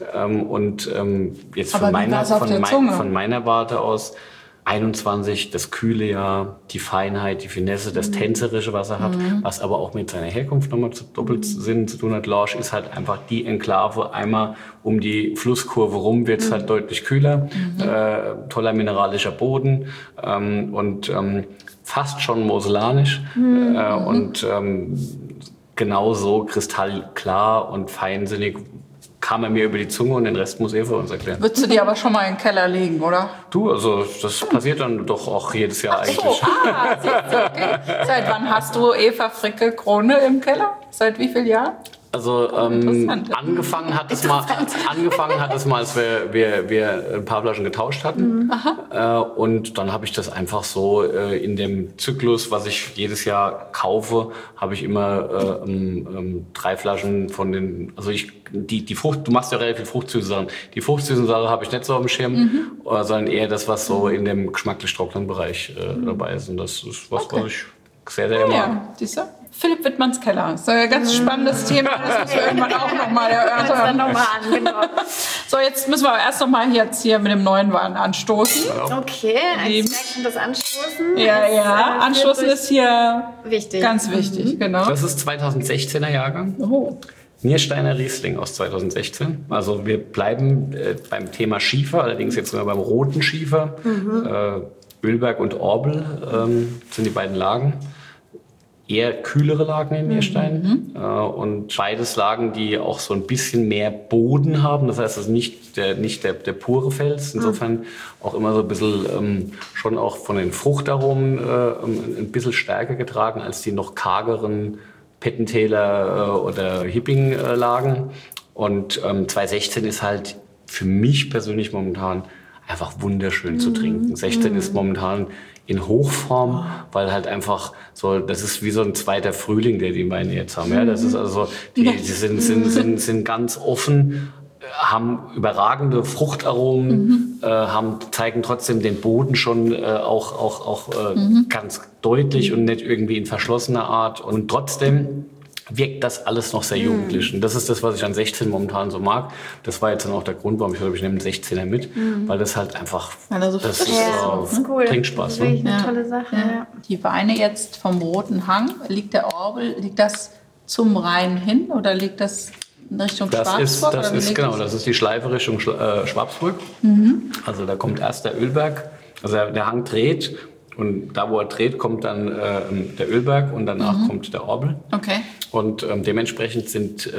Jetzt von meiner Warte aus, 21, das kühle Jahr, die Feinheit, die Finesse, das Tänzerische, was er hat, was aber auch mit seiner Herkunft nochmal doppelt Sinn zu tun hat. Lorsch ist halt einfach die Enklave, einmal um die Flusskurve rum wird es halt deutlich kühler, toller mineralischer Boden und fast schon mosellanisch und genauso kristallklar und feinsinnig kam er mir über die Zunge und den Rest muss Eva uns erklären. Würdest du die aber schon mal in den Keller legen, oder? Du, also das passiert dann doch auch jedes Jahr eigentlich. Okay. Seit wann hast du Eva Fricke Krone im Keller? Seit wie vielen Jahren? Also angefangen hat es mal, als wir ein paar Flaschen getauscht hatten. Und dann habe ich das einfach so in dem Zyklus, was ich jedes Jahr kaufe, habe ich immer 3 Flaschen von den, also die Frucht, du machst ja relativ fruchtsüße Sachen. Die fruchtsüßen Sachen habe ich nicht so auf dem Schirm, sondern eher das, was so in dem geschmacklich trockenen Bereich dabei ist. Und das ist was ich sehr, sehr mag. Ja, siehst du? Philipp Wittmanns Keller. Das ist ein ganz spannendes Thema. Das müssen wir irgendwann auch nochmal erörtern. Dann noch mal an, genau. So, jetzt müssen wir aber erst nochmal jetzt hier mit dem neuen Wein anstoßen. Okay, als Merken das Anstoßen. Ja. Anstoßen ist hier wichtig. Ganz wichtig, genau. Das ist 2016er Jahrgang. Oh. Niersteiner Riesling aus 2016. Also wir bleiben beim Thema Schiefer, allerdings jetzt nur beim roten Schiefer. Ölberg und Orbel sind die beiden Lagen. Eher kühlere Lagen in Nierstein. Und beides Lagen, die auch so ein bisschen mehr Boden haben. Das heißt, es ist nicht der pure Fels. Insofern auch immer so ein bisschen schon auch von den Fruchtaromen ein bisschen stärker getragen als die noch kargeren Pettentäler oder Hipping-Lagen. Und 2016 ist halt für mich persönlich momentan einfach wunderschön zu trinken. 16 ist momentan in Hochform, weil halt einfach so, das ist wie so ein zweiter Frühling, der die Weine jetzt haben. Ja, das ist also, die sind ganz offen, haben überragende Fruchtaromen, zeigen trotzdem den Boden schon auch ganz deutlich und nicht irgendwie in verschlossener Art. Und trotzdem wirkt das alles noch sehr jugendlich. Und das ist das, was ich an 16 momentan so mag. Das war jetzt dann auch der Grund, warum ich nehme einen 16er mit, weil das halt einfach, das ist cool. Trinkspaß. Das ist wirklich eine tolle Sache. Ja. Die Weine jetzt vom Roten Hang, liegt der Orbel, liegt das zum Rhein hin oder liegt das in Richtung Schwarzburg? Das ist die Schleife Richtung Schwarzburg. Also da kommt erst der Ölberg, also der Hang dreht. Und da, wo er dreht, kommt dann der Ölberg und danach kommt der Orbel. Okay. Und dementsprechend ist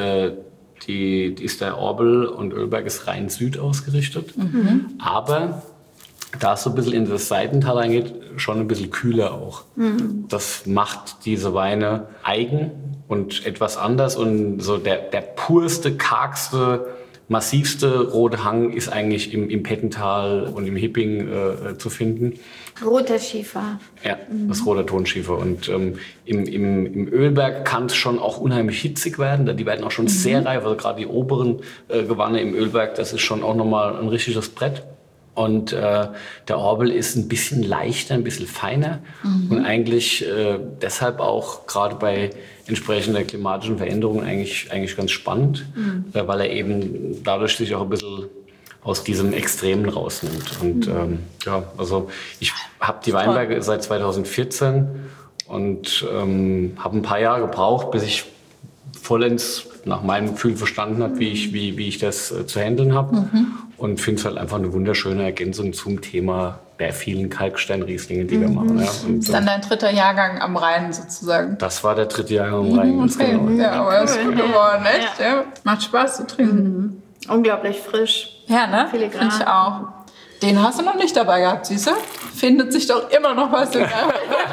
der Orbel und Ölberg ist rein Süd ausgerichtet. Aber da es so ein bisschen in das Seitental reingeht, schon ein bisschen kühler auch. Das macht diese Weine eigen und etwas anders. Und so der purste, kargste, massivste rote Hang ist eigentlich im Pettental und im Hipping zu finden. Roter Schiefer. Ja, das roter Tonschiefer. Und im Ölberg kann es schon auch unheimlich hitzig werden. Die werden auch schon sehr reif. Also gerade die oberen Gewanne im Ölberg, das ist schon auch nochmal ein richtiges Brett. Und der Orbel ist ein bisschen leichter, ein bisschen feiner. Und eigentlich deshalb auch gerade bei entsprechender klimatischen Veränderungen eigentlich ganz spannend, weil er eben dadurch sich auch ein bisschen aus diesem Extremen rausnimmt. Und also ich habe die Weinberge seit 2014 und habe ein paar Jahre gebraucht, bis ich vollends nach meinem Gefühl verstanden habe, wie ich das zu handeln habe. Und finde es halt einfach eine wunderschöne Ergänzung zum Thema der vielen Kalkstein-Rieslinge, die wir machen. Ja. Und, ist dann dein dritter Jahrgang am Rhein sozusagen? Das war der dritte Jahrgang am Rhein. Okay. Genau. Ja, aber ist gut geworden, echt? Ja. Macht Spaß zu trinken. Unglaublich frisch. Ja, ne? Finde ich auch. Den hast du noch nicht dabei gehabt, siehst du? Findet sich doch immer noch was in deinem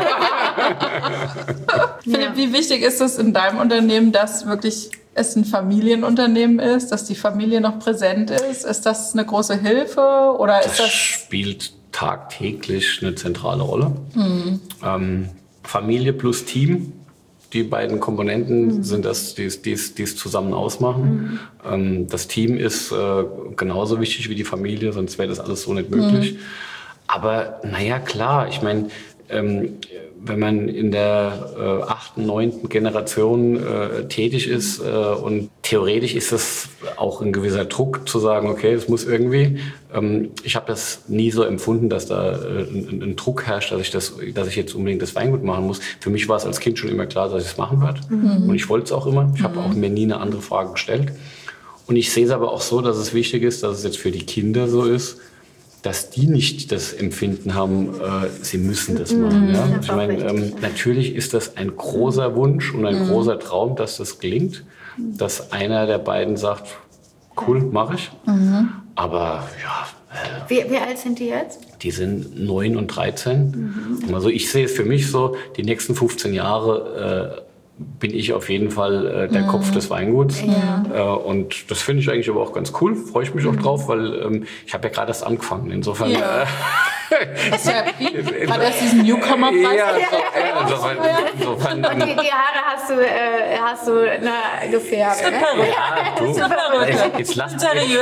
Philipp, wie wichtig ist es in deinem Unternehmen, dass wirklich es ein Familienunternehmen ist, dass die Familie noch präsent ist? Ist das eine große Hilfe? Oder ist das spielt tagtäglich eine zentrale Rolle. Familie plus Team. Die beiden Komponenten sind das, die es zusammen ausmachen. Das Team ist genauso wichtig wie die Familie, sonst wäre das alles so nicht möglich. Aber naja, klar, ich meine, wenn man in der 8., 9. Generation tätig ist und theoretisch ist das auch ein gewisser Druck zu sagen, okay, es muss irgendwie. Ich habe das nie so empfunden, dass da ein Druck herrscht, dass ich jetzt unbedingt das Weingut machen muss. Für mich war es als Kind schon immer klar, dass ich es machen werde. Und ich wollte es auch immer. Ich habe auch mir nie eine andere Frage gestellt. Und ich sehe es aber auch so, dass es wichtig ist, dass es jetzt für die Kinder so ist, dass die nicht das Empfinden haben, sie müssen das machen. Ja? Ich meine, natürlich ist das ein großer Wunsch und ein großer Traum, dass das gelingt, dass einer der beiden sagt, cool, mache ich. Aber ja. Wie alt sind die jetzt? Die sind 9 und 13. Also ich sehe es für mich so, die nächsten 15 Jahre bin ich auf jeden Fall der Kopf des Weinguts. Und das finde ich eigentlich aber auch ganz cool. Freue ich mich auch drauf, weil ich habe ja gerade erst angefangen. Insofern War das diesen Newcomer-Preis? Ja, insofern. Und die Haare hast du gefärbt. Jetzt lass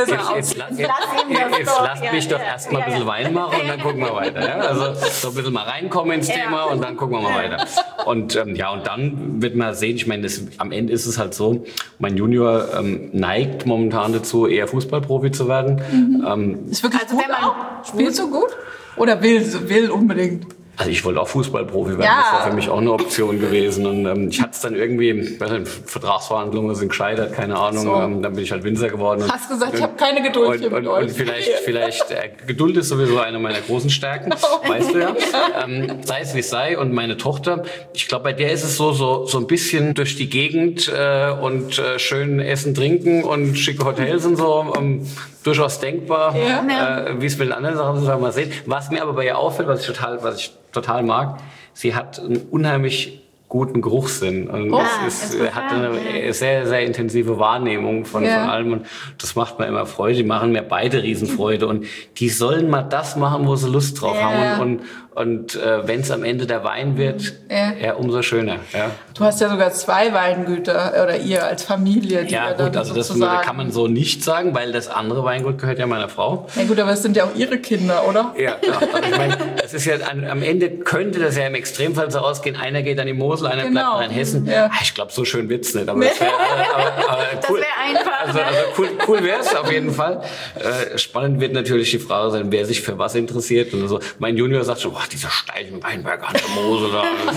mich doch erstmal ein bisschen Wein machen und dann gucken wir weiter. Ja? Also so ein bisschen mal reinkommen ins Thema und dann gucken wir mal weiter. Und und dann wird man sehen, ich meine, am Ende ist es halt so, mein Junior neigt momentan dazu, eher Fußballprofi zu werden. Ist wirklich gut auch? Spielst du gut? Oder will unbedingt? Also ich wollte auch Fußballprofi werden, das war für mich auch eine Option gewesen. Und ich hatte es dann irgendwie, Vertragsverhandlungen sind gescheitert, keine Ahnung. So. Dann bin ich halt Winzer geworden. Hast gesagt, ich habe keine Geduld hier mit euch. Und vielleicht Geduld ist sowieso eine meiner großen Stärken, weißt du ja. Sei es wie es sei. Und meine Tochter, ich glaube, bei der ist es so ein bisschen durch die Gegend und schön essen, trinken und schicke Hotels und so. Durchaus denkbar, wie es mit den anderen Sachen ist, werden wir mal sehen. Was mir aber bei ihr auffällt, was ich total mag, sie hat einen unheimlich guten Geruchssinn und hat eine sehr, sehr intensive Wahrnehmung von allem und das macht mir immer Freude. Die machen mir beide Riesenfreude und die sollen mal das machen, wo sie Lust drauf haben und wenn es am Ende der Wein wird, umso schöner. Ja. Du hast ja sogar 2 Weingüter oder ihr als Familie. Die gut, also das kann man so nicht sagen, weil das andere Weingut gehört ja meiner Frau. Ja gut, aber es sind ja auch ihre Kinder, oder? Ja, klar. Also ich meine, es ist ja am Ende könnte das ja im Extremfall so ausgehen, einer geht an die Mosel, einer bleibt in Hessen. Ja. Ich glaube, so schön wird's nicht. Aber das wäre cool. Einfach. Also cool wäre es auf jeden Fall. Spannend wird natürlich die Frage sein, wer sich für was interessiert. Und so. Mein Junior sagt so, dieser steigen Weinberg an der Mosel.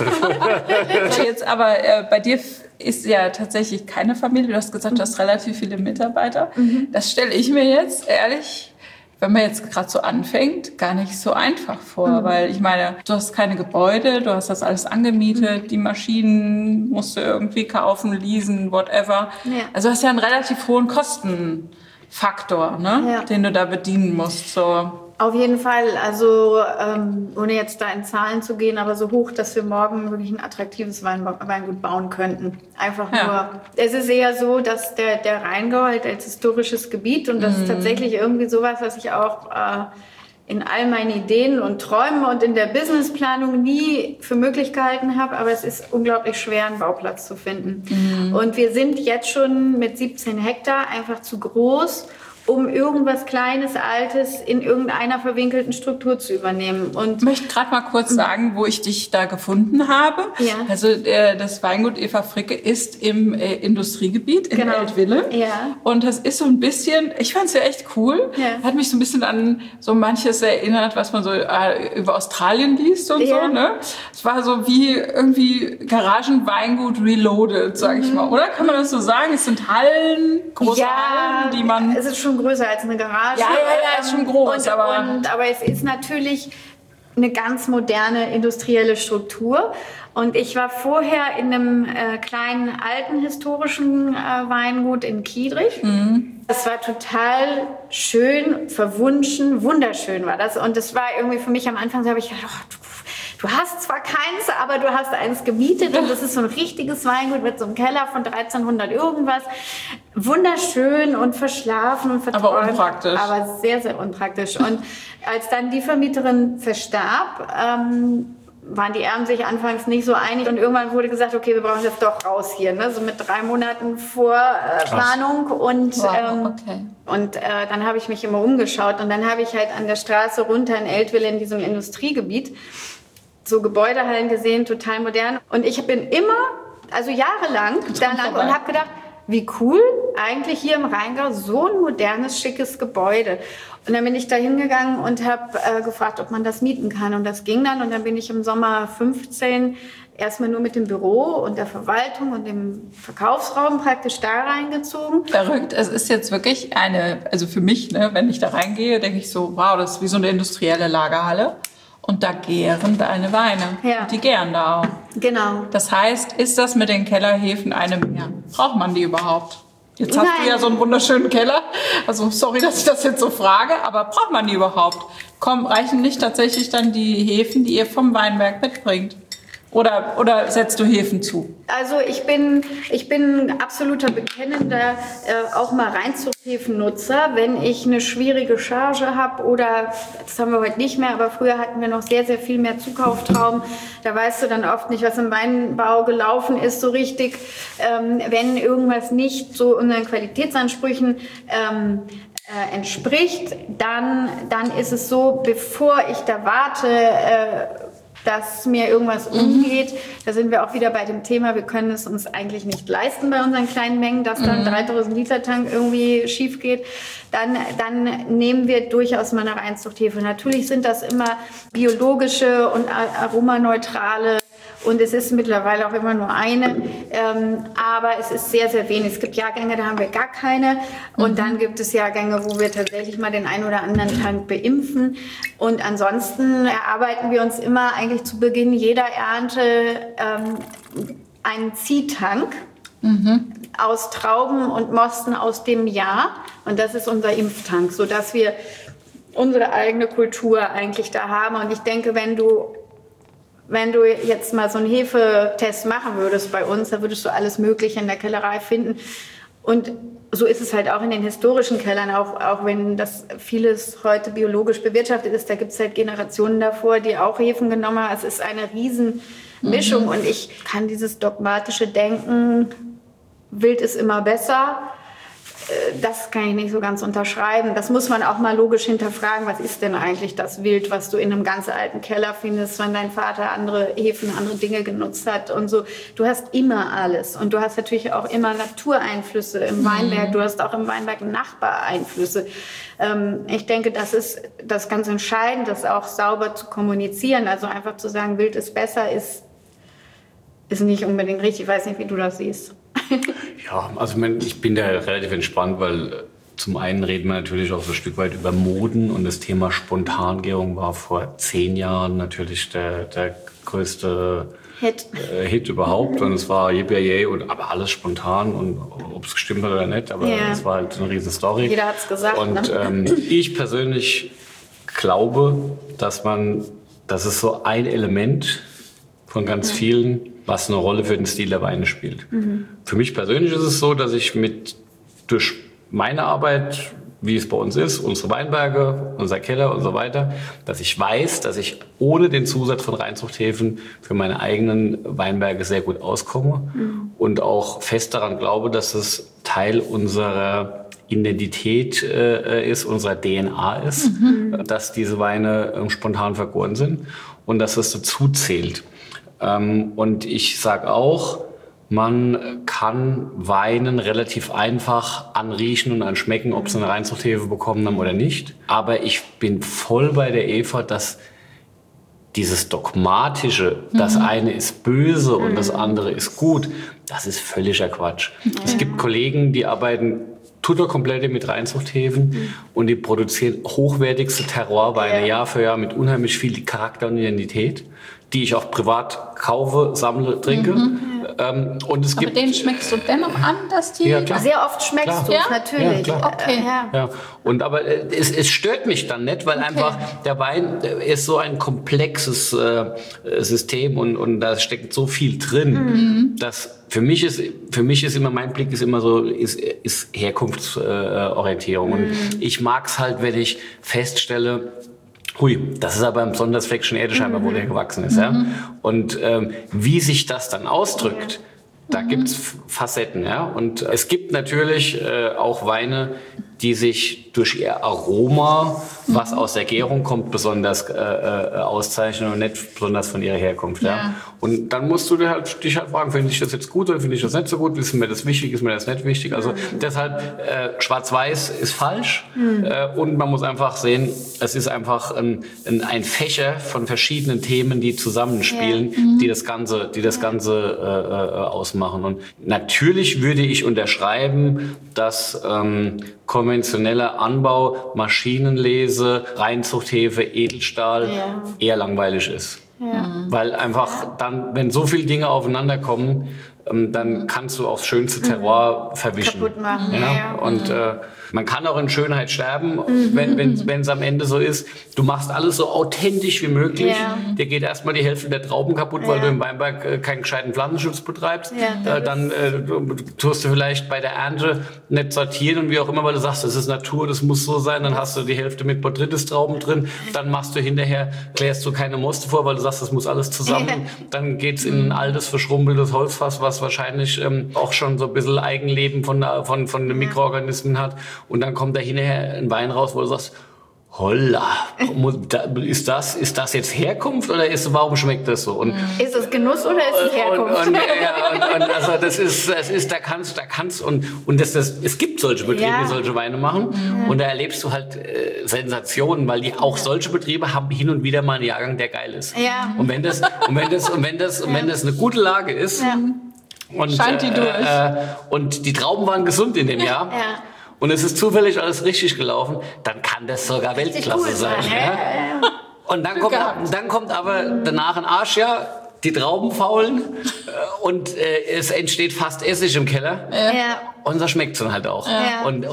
Jetzt aber bei dir ist ja tatsächlich keine Familie. Du hast gesagt, du hast relativ viele Mitarbeiter. Das stelle ich mir jetzt ehrlich, wenn man jetzt gerade so anfängt, gar nicht so einfach vor. Weil ich meine, du hast keine Gebäude, du hast das alles angemietet, die Maschinen musst du irgendwie kaufen, leasen, whatever. Ja. Also du hast ja einen relativ hohen Kostenfaktor, ne? Den du da bedienen musst. So. Auf jeden Fall, also ohne jetzt da in Zahlen zu gehen, aber so hoch, dass wir morgen wirklich ein attraktives Weingut bauen könnten. Einfach nur, es ist eher so, dass der Rheingau halt als historisches Gebiet und das ist tatsächlich irgendwie sowas, was ich auch in all meinen Ideen und Träumen und in der Businessplanung nie für möglich gehalten habe, aber es ist unglaublich schwer, einen Bauplatz zu finden. Und wir sind jetzt schon mit 17 Hektar einfach zu groß, um irgendwas Kleines, Altes in irgendeiner verwinkelten Struktur zu übernehmen. Und ich möchte gerade mal kurz sagen, wo ich dich da gefunden habe. Ja. Also das Weingut Eva Fricke ist im Industriegebiet in Eltville. Ja. Und das ist so ein bisschen, ich fand es ja echt cool, hat mich so ein bisschen an so manches erinnert, was man so über Australien liest und so. Ne? Es war so wie irgendwie Garagenweingut reloaded, sag ich mal. Oder kann man das so sagen? Es sind Hallen, große Hallen, die man... Es ist schon größer als eine Garage. Ja, ist schon groß. Aber es ist natürlich eine ganz moderne industrielle Struktur. Und ich war vorher in einem kleinen alten historischen Weingut in Kiedrich. Das war total schön, verwunschen, wunderschön war das. Und das war irgendwie für mich am Anfang, so habe ich gedacht, du hast zwar keins, aber du hast eins gemietet und das ist so ein richtiges Weingut mit so einem Keller von 1300 irgendwas. Wunderschön und verschlafen und verträumt. Aber unpraktisch. Aber sehr, sehr unpraktisch. Und als dann die Vermieterin verstarb, waren die Erben sich anfangs nicht so einig und irgendwann wurde gesagt, okay, wir brauchen das doch raus hier, ne? So mit 3 Monaten Vorplanung und dann habe ich mich immer umgeschaut und dann habe ich halt an der Straße runter in Eltville in diesem Industriegebiet so Gebäudehallen gesehen, total modern und ich bin immer, also jahrelang da lang und habe gedacht, wie cool, eigentlich hier im Rheingau so ein modernes, schickes Gebäude. Und dann bin ich da hingegangen und habe gefragt, ob man das mieten kann. Und das ging dann. Und dann bin ich im Sommer 15 erstmal nur mit dem Büro und der Verwaltung und dem Verkaufsraum praktisch da reingezogen. Verrückt. Es ist jetzt wirklich also für mich, ne, wenn ich da reingehe, denke ich so, wow, das ist wie so eine industrielle Lagerhalle. Und da gären deine Weine. Ja. Und die gären da auch. Genau. Das heißt, ist das mit den Kellerhefen eine mehr? Braucht man die überhaupt? Jetzt hast du ja so einen wunderschönen Keller. Also sorry, dass ich das jetzt so frage, aber braucht man die überhaupt? Reichen nicht tatsächlich dann die Hefen, die ihr vom Weinberg mitbringt? Oder setzt du Hefen zu? Also ich bin absoluter bekennender auch mal Reinzuchthefennutzer, wenn ich eine schwierige Charge habe oder, das haben wir heute nicht mehr, aber früher hatten wir noch sehr, sehr viel mehr Zukauftrauben. Da weißt du dann oft nicht, was im Weinbau gelaufen ist so richtig. Wenn irgendwas nicht so unseren Qualitätsansprüchen entspricht, dann ist es so, bevor ich da warte, dass mir irgendwas umgeht. Da sind wir auch wieder bei dem Thema, wir können es uns eigentlich nicht leisten bei unseren kleinen Mengen, dass dann 3000 Liter Tank irgendwie schief geht. Dann nehmen wir durchaus mal eine Reinzuchthefe. Natürlich sind das immer biologische und aromaneutrale. Und es ist mittlerweile auch immer nur eine, aber es ist sehr, sehr wenig. Es gibt Jahrgänge, da haben wir gar keine. Und dann gibt es Jahrgänge, wo wir tatsächlich mal den einen oder anderen Tank beimpfen. Und ansonsten erarbeiten wir uns immer eigentlich zu Beginn jeder Ernte einen Ziehtank aus Trauben und Mosten aus dem Jahr. Und das ist unser Impftank, sodass wir unsere eigene Kultur eigentlich da haben. Und ich denke, wenn du jetzt mal so einen Hefetest machen würdest bei uns, da würdest du alles Mögliche in der Kellerei finden. Und so ist es halt auch in den historischen Kellern, auch wenn das vieles heute biologisch bewirtschaftet ist. Da gibt es halt Generationen davor, die auch Hefen genommen haben. Es ist eine Riesenmischung und ich kann dieses dogmatische Denken, Wild ist immer besser, das kann ich nicht so ganz unterschreiben. Das muss man auch mal logisch hinterfragen. Was ist denn eigentlich das Wild, was du in einem ganz alten Keller findest, wenn dein Vater andere Hefen, andere Dinge genutzt hat und so. Du hast immer alles. Und du hast natürlich auch immer Natureinflüsse im Weinberg. Du hast auch im Weinberg Nachbareinflüsse. Ich denke, das ist das ganz entscheidend, das auch sauber zu kommunizieren. Also einfach zu sagen, Wild ist besser, ist nicht unbedingt richtig. Ich weiß nicht, wie du das siehst. Ja, also ich bin da relativ entspannt, weil zum einen reden wir natürlich auch so ein Stück weit über Moden und das Thema Spontangärung war vor 10 Jahren natürlich der größte Hit überhaupt und es war aber alles spontan und ob es gestimmt hat oder nicht, aber es war halt eine riesen Story. Jeder hat es gesagt. Und ich persönlich glaube, dass es so ein Element von ganz vielen, was eine Rolle für den Stil der Weine spielt. Für mich persönlich ist es so, dass ich durch meine Arbeit, wie es bei uns ist, unsere Weinberge, unser Keller und so weiter, dass ich weiß, dass ich ohne den Zusatz von Reinzuchthefen für meine eigenen Weinberge sehr gut auskomme und auch fest daran glaube, dass es Teil unserer Identität ist, unserer DNA ist, dass diese Weine spontan vergoren sind und dass es dazu zählt. Und ich sage auch, man kann Weinen relativ einfach anriechen und anschmecken, ob sie eine Reinzuchthefe bekommen haben oder nicht. Aber ich bin voll bei der Eva, dass dieses dogmatische, das eine ist böse und das andere ist gut, das ist völliger Quatsch. Es gibt Kollegen, die arbeiten komplett mit Reinzuchthäfen und die produzieren hochwertigste Terroirweine Jahr für Jahr mit unheimlich viel Charakter und Identität, die ich auch privat kaufe, sammle, trinke. Und es gibt, aber den schmeckst du dennoch an, dass die... Ja, klar. Sehr oft schmeckst du es, natürlich. Ja, okay. Ja. Und aber es stört mich dann nicht, weil einfach der Wein ist so ein komplexes System und da steckt so viel drin, dass für mich ist immer, mein Blick ist immer so, ist Herkunftsorientierung. Und ich mag's halt, wenn ich feststelle, das ist aber ein besonders Fleckchen Erde scheinbar, wo der gewachsen ist. Ja? Und wie sich das dann ausdrückt, da gibt's Facetten. Ja? Und es gibt natürlich auch Weine, die sich durch ihr Aroma, was aus der Gärung kommt, besonders auszeichnen und nicht besonders von ihrer Herkunft. Ja? Und dann musst du dich halt fragen, finde ich das jetzt gut oder finde ich das nicht so gut? Ist mir das wichtig, ist mir das nicht wichtig? Also deshalb, Schwarz-Weiß ist falsch. Und man muss einfach sehen, es ist einfach ein Fächer von verschiedenen Themen, die zusammenspielen, die das Ganze ausmachen. Und natürlich würde ich unterschreiben, dass konventioneller Anbau, Maschinenlese, Reinzuchthefe, Edelstahl eher langweilig ist. Weil einfach dann, wenn so viele Dinge aufeinander kommen, dann kannst du auch das schönste Terroir verwischen. Kaputt machen. Ja? Und Man kann auch in Schönheit sterben, wenn es am Ende so ist. Du machst alles so authentisch wie möglich. Ja. Dir geht erstmal die Hälfte der Trauben kaputt, weil du im Weinberg keinen gescheiten Pflanzenschutz betreibst. Ja, dann tust du vielleicht bei der Ernte nicht sortieren und wie auch immer, weil du sagst, das ist Natur, das muss so sein. Dann hast du die Hälfte mit Botrytis-Trauben drin. Dann machst du hinterher, klärst du keine Moste vor, weil du sagst, das muss alles zusammen. Ja. Dann geht's in ein altes, verschrumpeltes Holzfass, was wahrscheinlich auch schon so ein bisschen Eigenleben von den Mikroorganismen hat. Und dann kommt da hinterher ein Wein raus, wo du sagst, holla, ist das jetzt Herkunft oder warum schmeckt das so? Und ist es Genuss oder ist es Herkunft? Und also das ist, da kannst und es gibt solche Betriebe, die solche Weine machen und da erlebst du halt Sensationen, weil die auch solche Betriebe haben hin und wieder mal einen Jahrgang, der geil ist. Ja. Und wenn das eine gute Lage ist und scheint die durch. Und die Trauben waren gesund in dem Jahr. Ja. Und es ist zufällig alles richtig gelaufen, dann kann das sogar Weltklasse sein. Ja? Und dann kommt aber danach ein Arschjahr, die Trauben faulen und es entsteht fast Essig im Keller. Ja. Und das schmeckt dann halt auch. Ja. Und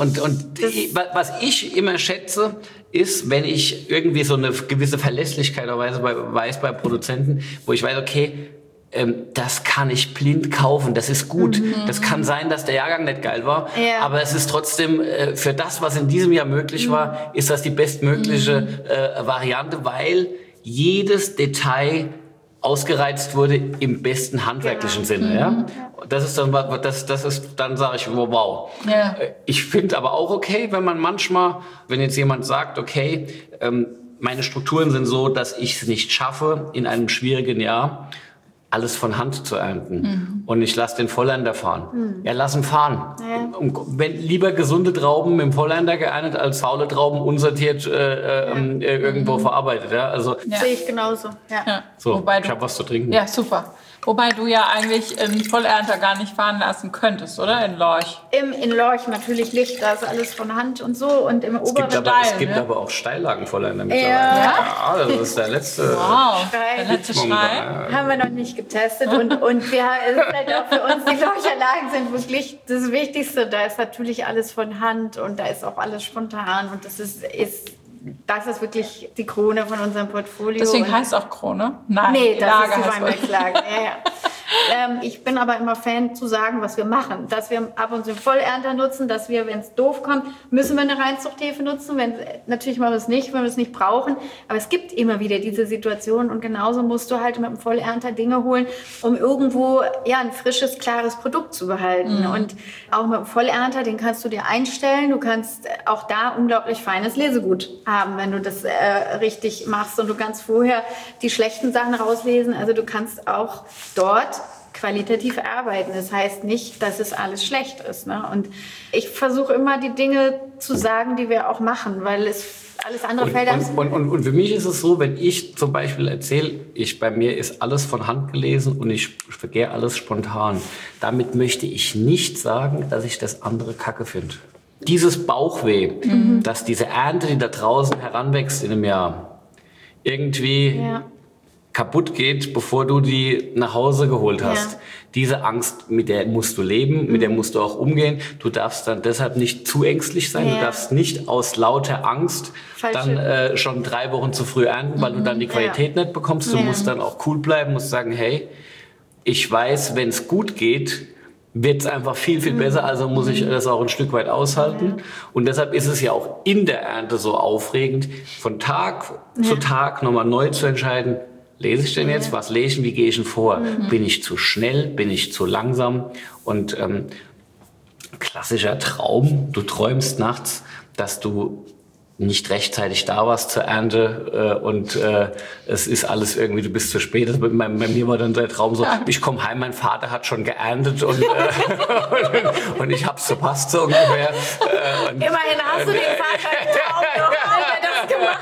was ich immer schätze, ist, wenn ich irgendwie so eine gewisse Verlässlichkeit weiß bei Produzenten, wo ich weiß, okay, das kann ich blind kaufen, das ist gut. Das kann sein, dass der Jahrgang nicht geil war, aber es ist trotzdem für das, was in diesem Jahr möglich war, ist das die bestmögliche Variante, weil jedes Detail ausgereizt wurde im besten handwerklichen Sinne. Ja? Das ist dann sage ich, wow. Ja. Ich finde aber auch okay, wenn jetzt jemand sagt, okay, meine Strukturen sind so, dass ich es nicht schaffe, in einem schwierigen Jahr alles von Hand zu ernten. Und ich lasse den Vollernter fahren. Ja, lass ihn fahren. Ja. Lieber gesunde Trauben im Vollernter geerntet, als faule Trauben unsortiert irgendwo verarbeitet. Ja? Also, sehe ich genauso. Ja. So, ich habe was zu trinken. Ja, super. Wobei du ja eigentlich einen Vollernter gar nicht fahren lassen könntest, oder? In Lorch. In Lorch natürlich Licht, da ist alles von Hand und so. Und im oberen Steil. Es gibt aber auch Steillagen-Vollernter mittlerweile. Ja, das ist der letzte. Wow, der letzte Schrei. Haben wir noch nicht getestet. Und wir, vielleicht auch für uns, die Lorcher Lagen sind wirklich das Wichtigste. Da ist natürlich alles von Hand und da ist auch alles spontan. Und das ist wirklich die Krone von unserem Portfolio. Deswegen heißt es auch Krone? Nein, nee, das ist die Weinbergslage. Ich bin aber immer Fan zu sagen, was wir machen. Dass wir ab und zu Vollernter nutzen, dass wir, wenn es doof kommt, müssen wir eine Reinzuchthefe nutzen. Natürlich machen wir es nicht, wenn wir es nicht brauchen. Aber es gibt immer wieder diese Situation und genauso musst du halt mit dem Vollernter Dinge holen, um irgendwo ein frisches, klares Produkt zu behalten. Und auch mit dem Vollernter, den kannst du dir einstellen. Du kannst auch da unglaublich feines Lesegut haben, wenn du das richtig machst. Und du kannst vorher die schlechten Sachen rauslesen. Also du kannst auch dort qualitativ arbeiten. Das heißt nicht, dass es alles schlecht ist. Ne? Und ich versuche immer, die Dinge zu sagen, die wir auch machen, weil es alles andere fällt an. Und für mich ist es so, wenn ich zum Beispiel erzähle, bei mir ist alles von Hand gelesen und ich vergehe alles spontan. Damit möchte ich nicht sagen, dass ich das andere Kacke finde. Dieses Bauchweh, dass diese Ernte, die da draußen heranwächst in einem Jahr, irgendwie kaputt geht, bevor du die nach Hause geholt hast. Ja. Diese Angst, mit der musst du leben, mit der musst du auch umgehen. Du darfst dann deshalb nicht zu ängstlich sein. Du darfst nicht aus lauter Angst dann schon 3 Wochen zu früh ernten, weil du dann die Qualität nicht bekommst. Du musst dann auch cool bleiben, musst sagen, hey, ich weiß, wenn es gut geht, wird es einfach viel, viel besser, also muss ich das auch ein Stück weit aushalten. Und deshalb ist es ja auch in der Ernte so aufregend, von Tag zu Tag nochmal neu zu entscheiden, lese ich denn jetzt? Was lese ich? Wie gehe ich denn vor? Bin ich zu schnell? Bin ich zu langsam? Und klassischer Traum, du träumst nachts, dass du nicht rechtzeitig da warst zur Ernte und es ist alles irgendwie, du bist zu spät. Also bei mir war dann der Traum so, ich komme heim, mein Vater hat schon geerntet und ich hab's verpasst so ungefähr. Immerhin hast du den Vater im Traum noch, der das gemacht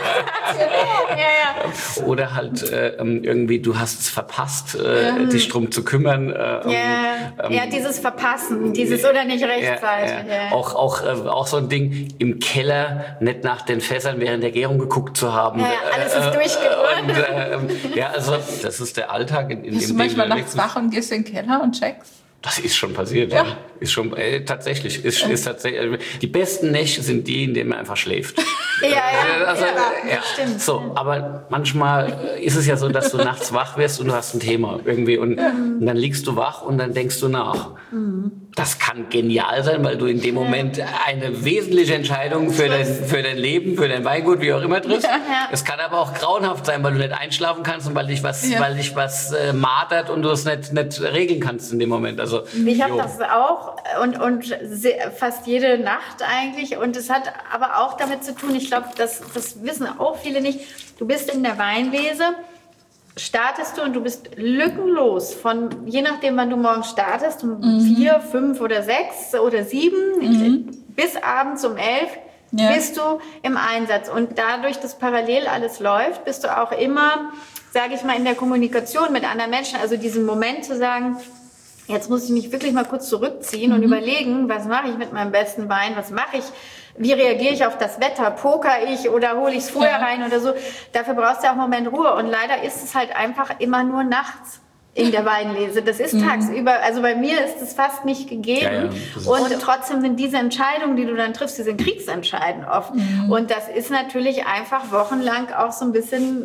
hat. Oder halt irgendwie, du hast es verpasst, dich drum zu kümmern. Dieses Verpassen, dieses oder nicht rechtzeitig. Auch so ein Ding im Keller, nicht nach den Fässern während der Gärung geguckt zu haben. Alles ist durchgerutscht. Also das ist der Alltag, in dem bist du manchmal nachts wach und gehst in den Keller und checkst? Das ist schon passiert, ja. Ist schon tatsächlich. Ist tatsächlich. Die besten Nächte sind die, in denen man einfach schläft. Stimmt. So, aber manchmal ist es ja so, dass du nachts wach wirst und du hast ein Thema irgendwie und dann liegst du wach und dann denkst du nach. Das kann genial sein, weil du in dem Moment eine wesentliche Entscheidung für dein Leben, für dein Weingut, wie auch immer triffst. Es kann aber auch grauenhaft sein, weil du nicht einschlafen kannst und weil dich was martert und du es nicht regeln kannst in dem Moment. Also, ich habe das auch und fast jede Nacht eigentlich. Und es hat aber auch damit zu tun, ich glaube, das wissen auch viele nicht, du bist in der Weinlese, startest du und du bist lückenlos von, je nachdem, wann du morgens startest, um 4, 5 oder 6 oder 7 bis abends um 11 bist du im Einsatz. Und dadurch, dass parallel alles läuft, bist du auch immer, sage ich mal, in der Kommunikation mit anderen Menschen. Also diesen Moment zu sagen, jetzt muss ich mich wirklich mal kurz zurückziehen und überlegen, was mache ich mit meinem besten Wein, was mache ich, wie reagiere ich auf das Wetter, poker ich oder hole ich es vorher rein oder so. Dafür brauchst du auch einen Moment Ruhe. Und leider ist es halt einfach immer nur nachts in der Weinlese. Das ist tagsüber, also bei mir ist es fast nicht gegeben. Und trotzdem sind diese Entscheidungen, die du dann triffst, die sind kriegsentscheidend oft. Und das ist natürlich einfach wochenlang auch so ein bisschen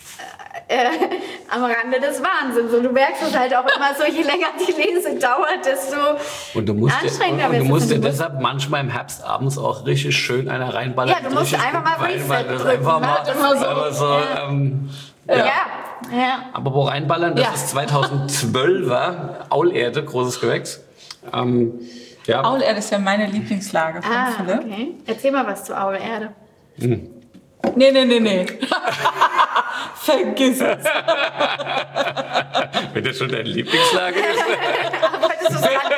am Rande des Wahnsinns. Und du merkst es halt auch immer so, je länger die Lese dauert, desto anstrengender wird es. Du musst dir deshalb manchmal im Herbst abends auch richtig schön einer reinballern. Ja, du musst einfach mal Reset drücken. Aber wo reinballern, das ist 2012er Aulerde, großes Gewächs. Aulerde ist ja meine Lieblingslage von Philipp. Okay. Erzähl mal was zu Aulerde. Nee. Vergiss es. Wenn das schon deine Lieblingslage ist. Wolltest du es gerade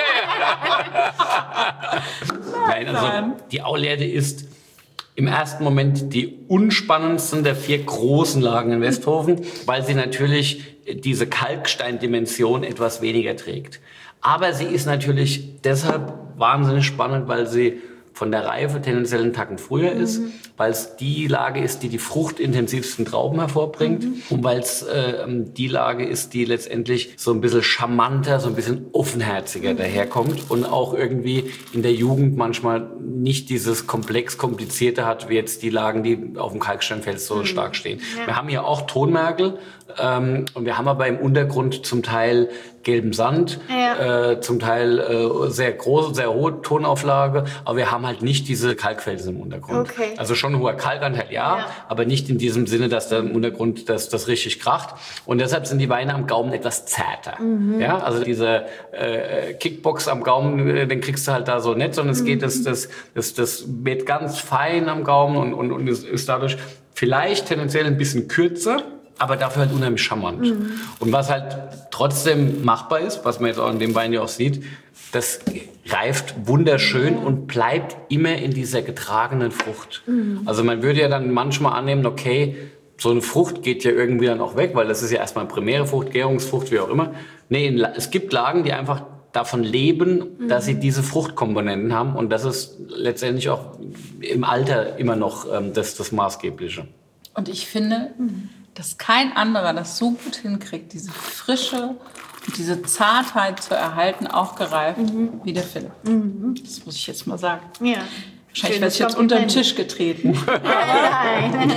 Nein, also die Aulerde ist im ersten Moment die unspannendsten der 4 großen Lagen in Westhofen, weil sie natürlich diese Kalksteindimension etwas weniger trägt. Aber sie ist natürlich deshalb wahnsinnig spannend, weil sie von der Reife tendenziell einen Tacken früher ist, weil es die Lage ist, die fruchtintensivsten Trauben hervorbringt und weil es die Lage ist, die letztendlich so ein bisschen charmanter, so ein bisschen offenherziger daherkommt und auch irgendwie in der Jugend manchmal nicht dieses komplex Komplizierte hat, wie jetzt die Lagen, die auf dem Kalksteinfels so stark stehen. Ja. Wir haben hier auch Tonmergel und wir haben aber im Untergrund zum Teil gelben Sand, zum Teil sehr große, sehr hohe Tonauflage, aber wir haben halt nicht diese Kalkfelsen im Untergrund. Okay. Also schon ein hoher Kalkanteil, aber nicht in diesem Sinne, dass da im Untergrund das richtig kracht. Und deshalb sind die Weine am Gaumen etwas zärter. Ja, also diese Kickbox am Gaumen, den kriegst du halt da so nicht, sondern es geht, das wird ganz fein am Gaumen und ist dadurch vielleicht tendenziell ein bisschen kürzer, aber dafür halt unheimlich charmant. Und was halt trotzdem machbar ist, was man jetzt auch in dem Wein ja auch sieht, das reift wunderschön und bleibt immer in dieser getragenen Frucht. Also man würde ja dann manchmal annehmen, okay, so eine Frucht geht ja irgendwie dann auch weg, weil das ist ja erstmal primäre Frucht, Gärungsfrucht, wie auch immer. Nee, es gibt Lagen, die einfach davon leben, dass sie diese Fruchtkomponenten haben und das ist letztendlich auch im Alter immer noch das Maßgebliche. Und ich finde, dass kein anderer das so gut hinkriegt, diese Frische und diese Zartheit zu erhalten, auch gereift, wie der Philipp. Das muss ich jetzt mal sagen. Ja. Wahrscheinlich werde ich jetzt unter den Tisch getreten. Nein.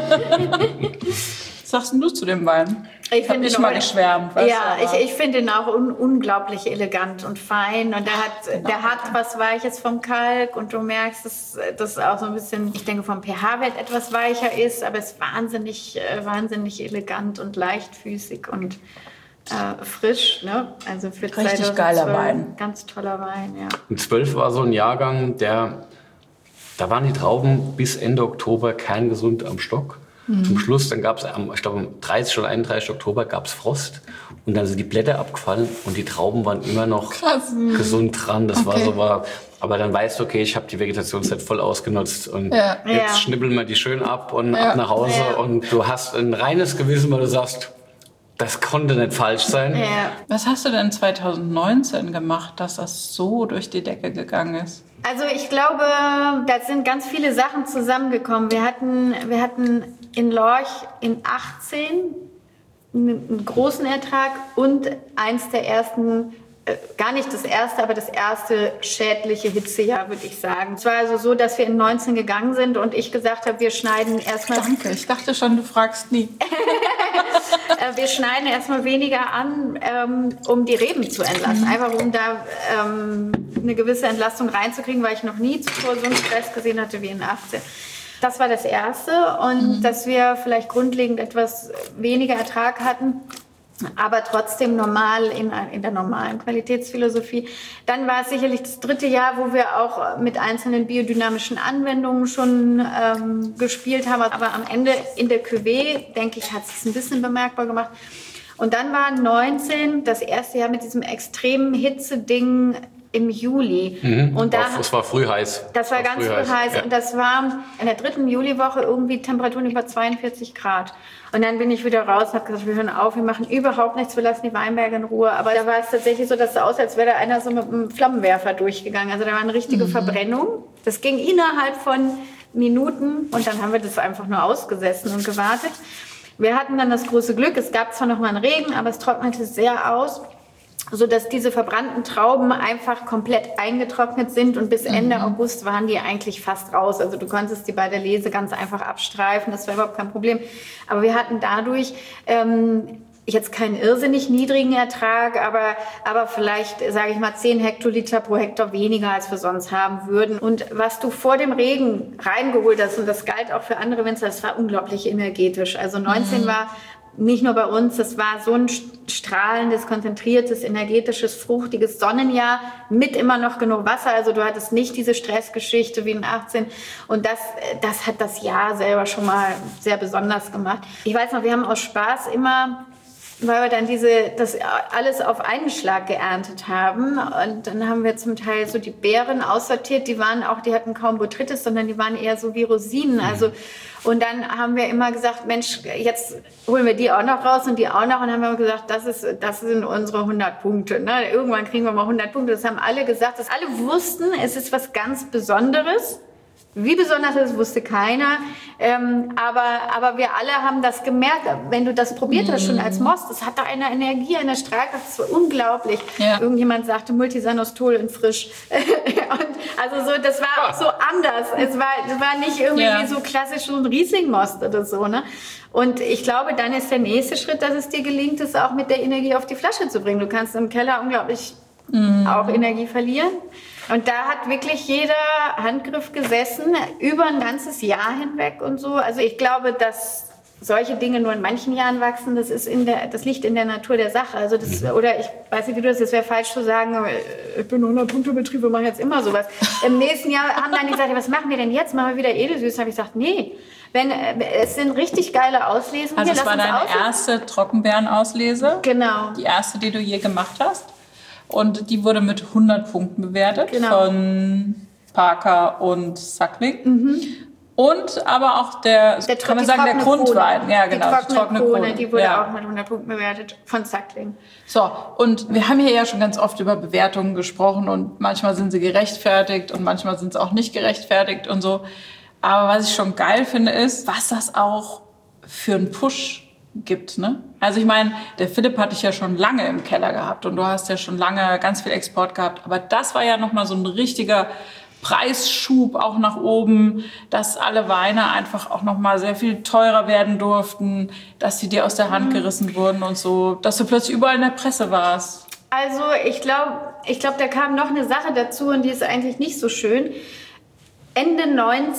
Was sagst denn du zu dem Wein? Ich finde ihn mal geschwärmt. Ich finde ihn auch unglaublich elegant und fein. Und der hat was Weiches vom Kalk. Und du merkst, dass das auch so ein bisschen, ich denke, vom pH-Wert etwas weicher ist. Aber es ist wahnsinnig elegant und leichtfüßig und frisch. Ne? Also für richtig geiler Wein. Ganz toller Wein, ja. Und 12 war so ein Jahrgang, da waren die Trauben bis Ende Oktober kerngesund am Stock. Zum Schluss, dann gab es, ich glaube am 30. oder 31. Oktober gab es Frost und dann sind die Blätter abgefallen und die Trauben waren immer noch gesund dran. Das war aber dann weißt du, okay, ich habe die Vegetationszeit voll ausgenutzt und jetzt schnippeln wir die schön ab und ab nach Hause und du hast ein reines Gewissen, weil du sagst, das konnte nicht falsch sein. Ja. Was hast du denn 2019 gemacht, dass das so durch die Decke gegangen ist? Also ich glaube, da sind ganz viele Sachen zusammengekommen. Wir hatten in Lorch in 18 einen großen Ertrag und eins der ersten gar nicht das erste, aber das erste schädliche Hitzejahr, würde ich sagen. Es war also so, dass wir in 19 gegangen sind und ich gesagt habe, wir schneiden erstmal... Danke, ich dachte schon, du fragst nie. Wir schneiden erstmal weniger an, um die Reben zu entlasten. Einfach um da eine gewisse Entlastung reinzukriegen, weil ich noch nie zuvor so einen Stress gesehen hatte wie in 18. Das war das Erste und dass wir vielleicht grundlegend etwas weniger Ertrag hatten, aber trotzdem normal in der normalen Qualitätsphilosophie. Dann war es sicherlich das dritte Jahr, wo wir auch mit einzelnen biodynamischen Anwendungen schon gespielt haben. Aber am Ende in der Cuvée, denke ich, hat es ein bisschen bemerkbar gemacht. Und dann war 19 das erste Jahr mit diesem extremen Hitzeding im Juli. Und das war früh heiß. Das war ganz früh heiß. Ja. Und das war in der 3. Juliwoche irgendwie Temperaturen über 42 Grad. Und dann bin ich wieder raus und habe gesagt, wir hören auf, wir machen überhaupt nichts, wir lassen die Weinberge in Ruhe. Aber da war es tatsächlich so, dass es aussah, als wäre da einer so mit einem Flammenwerfer durchgegangen. Also da war eine richtige Verbrennung. Das ging innerhalb von Minuten und dann haben wir das einfach nur ausgesessen und gewartet. Wir hatten dann das große Glück, es gab zwar noch mal einen Regen, aber es trocknete sehr aus, sodass diese verbrannten Trauben einfach komplett eingetrocknet sind und bis Ende August waren die eigentlich fast raus. Also du konntest die bei der Lese ganz einfach abstreifen, das war überhaupt kein Problem. Aber wir hatten dadurch jetzt keinen irrsinnig niedrigen Ertrag, aber vielleicht, sage ich mal, 10 Hektoliter pro Hektar weniger, als wir sonst haben würden. Und was du vor dem Regen reingeholt hast, und das galt auch für andere Winzer, das war unglaublich energetisch. Also 19 war nicht nur bei uns, das war so ein strahlendes, konzentriertes, energetisches, fruchtiges Sonnenjahr mit immer noch genug Wasser. Also du hattest nicht diese Stressgeschichte wie in 18. Und das hat das Jahr selber schon mal sehr besonders gemacht. Ich weiß noch, wir haben aus Spaß immer, weil wir dann das alles auf einen Schlag geerntet haben. Und dann haben wir zum Teil so die Beeren aussortiert. Die hatten kaum Botrytis, sondern die waren eher so wie Rosinen. Also, und dann haben wir immer gesagt, Mensch, jetzt holen wir die auch noch raus und die auch noch. Und dann haben wir gesagt, das sind unsere 100 Punkte. Ne? Irgendwann kriegen wir mal 100 Punkte. Das haben alle gesagt, dass alle wussten, es ist was ganz Besonderes. Wie besonders das wusste keiner, aber wir alle haben das gemerkt. Wenn du das probiert hast, schon als Most, das hat da eine Energie, eine Strahlkraft, das war unglaublich. Ja. Irgendjemand sagte Multisanostol in frisch. Und also so, das war auch so anders. Es war nicht irgendwie wie so klassisch so ein Riesling-Most oder so. Ne? Und ich glaube, dann ist der nächste Schritt, dass es dir gelingt, es auch mit der Energie auf die Flasche zu bringen. Du kannst im Keller unglaublich auch Energie verlieren. Und da hat wirklich jeder Handgriff gesessen, über ein ganzes Jahr hinweg und so. Also ich glaube, dass solche Dinge nur in manchen Jahren wachsen, das liegt in der Natur der Sache. Also oder ich weiß nicht, wie du das wäre falsch zu sagen, ich bin 100-Punkte-Betrieb, wir machen jetzt immer sowas. Im nächsten Jahr haben dann die gesagt, was machen wir denn jetzt? Machen wir wieder Edelsüß? Da habe ich gesagt, nee. Es sind richtig geile Auslesen. Also es war deine erste Trockenbeerenauslese? Genau. Die erste, die du je gemacht hast? Und die wurde mit 100 Punkten bewertet von Parker und Suckling. Und aber auch der Grundwein. Krone. Ja, genau. Die trockene Krone, die wurde auch mit 100 Punkten bewertet von Suckling. So, und wir haben hier ja schon ganz oft über Bewertungen gesprochen und manchmal sind sie gerechtfertigt und manchmal sind sie auch nicht gerechtfertigt und so. Aber was ich schon geil finde, ist, was das auch für einen Push gibt, ne? Also ich meine, der Philipp hatte ich ja schon lange im Keller gehabt und du hast ja schon lange ganz viel Export gehabt, aber das war ja nochmal so ein richtiger Preisschub auch nach oben, dass alle Weine einfach auch nochmal sehr viel teurer werden durften, dass sie dir aus der Hand gerissen wurden und so, dass du plötzlich überall in der Presse warst. Also ich glaube, da kam noch eine Sache dazu und die ist eigentlich nicht so schön. Ende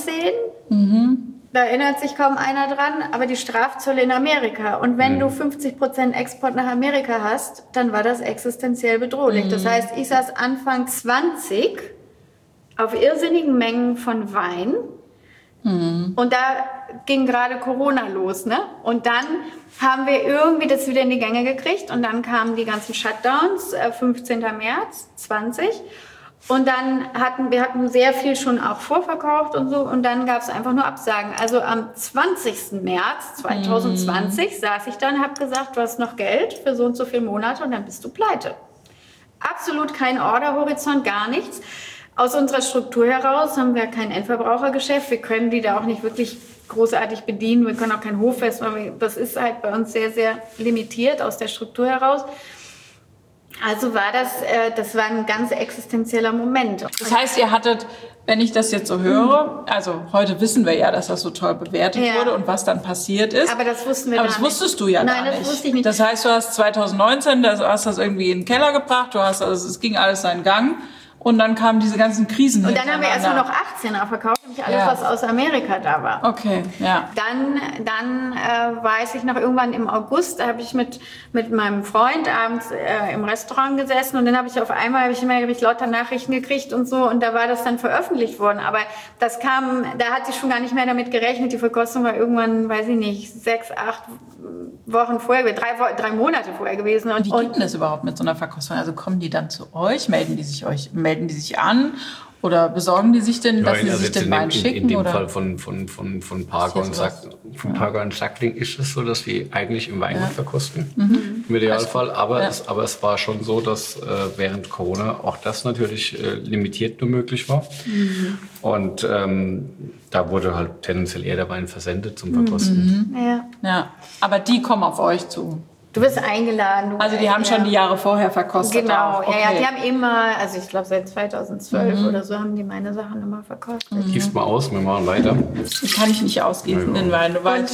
19, da erinnert sich kaum einer dran, aber die Strafzölle in Amerika. Und wenn du 50% Export nach Amerika hast, dann war das existenziell bedrohlich. Das heißt, ich saß Anfang 20 auf irrsinnigen Mengen von Wein. Und da ging gerade Corona los, ne? Und dann haben wir irgendwie das wieder in die Gänge gekriegt. Und dann kamen die ganzen Shutdowns, 15. März 20. Und dann hatten wir sehr viel schon auch vorverkauft und so. Und dann gab es einfach nur Absagen. Also am 20. März 2020 saß ich dann und habe gesagt, du hast noch Geld für so und so viele Monate und dann bist du pleite. Absolut kein Orderhorizont, gar nichts. Aus unserer Struktur heraus haben wir kein Endverbrauchergeschäft. Wir können die da auch nicht wirklich großartig bedienen. Wir können auch kein Hoffest. Das ist halt bei uns sehr, sehr limitiert aus der Struktur heraus. Also war das war ein ganz existenzieller Moment. Das heißt, ihr hattet, wenn ich das jetzt so höre, also heute wissen wir ja, dass das so toll bewertet wurde und was dann passiert ist. Aber das wussten wir Aber das wusstest du ja gar nicht. Nein, das wusste ich nicht. Das heißt, du hast 2019, du hast das irgendwie in den Keller gebracht, es ging alles seinen Gang. Und dann kamen diese ganzen Krisen. Und dann haben wir erstmal noch 18er verkauft, nämlich alles, was aus Amerika da war. Okay, ja. Dann weiß ich noch, irgendwann im August, da habe ich mit meinem Freund abends im Restaurant gesessen und dann habe ich auf einmal lauter Nachrichten gekriegt und so und da war das dann veröffentlicht worden. Aber das kam, da hat sie schon gar nicht mehr damit gerechnet. Die Verkostung war irgendwann, weiß ich nicht, 6, 8 Wochen vorher, 3 Monate vorher gewesen. Wie geht denn das überhaupt mit so einer Verkostung? Also kommen die dann zu euch, melden die sich an oder besorgen die sich denn, dass sie sich den Wein schicken? In dem oder? Fall von Parker und Sackling ist es so, dass die eigentlich im Weingut verkosten, im Idealfall. Aber es war schon so, dass während Corona auch das natürlich limitiert nur möglich war. Und da wurde halt tendenziell eher der Wein versendet zum Verkosten. Ja, aber die kommen auf euch zu. Du bist eingeladen. Also die haben schon die Jahre vorher verkostet. Genau, auch. Okay. Ja, die haben immer, also ich glaube seit 2012 oder so haben die meine Sachen immer verkostet. Gießt mal aus, wir machen weiter. Das kann ich nicht ausgießen, den Wein.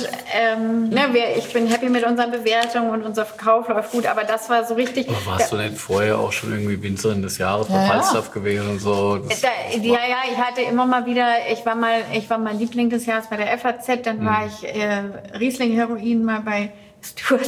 Ich bin happy mit unseren Bewertungen und unser Verkauf läuft gut, aber das war so richtig... Aber warst du nicht vorher auch schon irgendwie Winzerin des Jahres bei Falstaff gewesen und so? Ich hatte immer mal wieder, ich war mal Liebling des Jahres bei der FAZ, dann war ich Riesling-Heroin mal bei Stuart.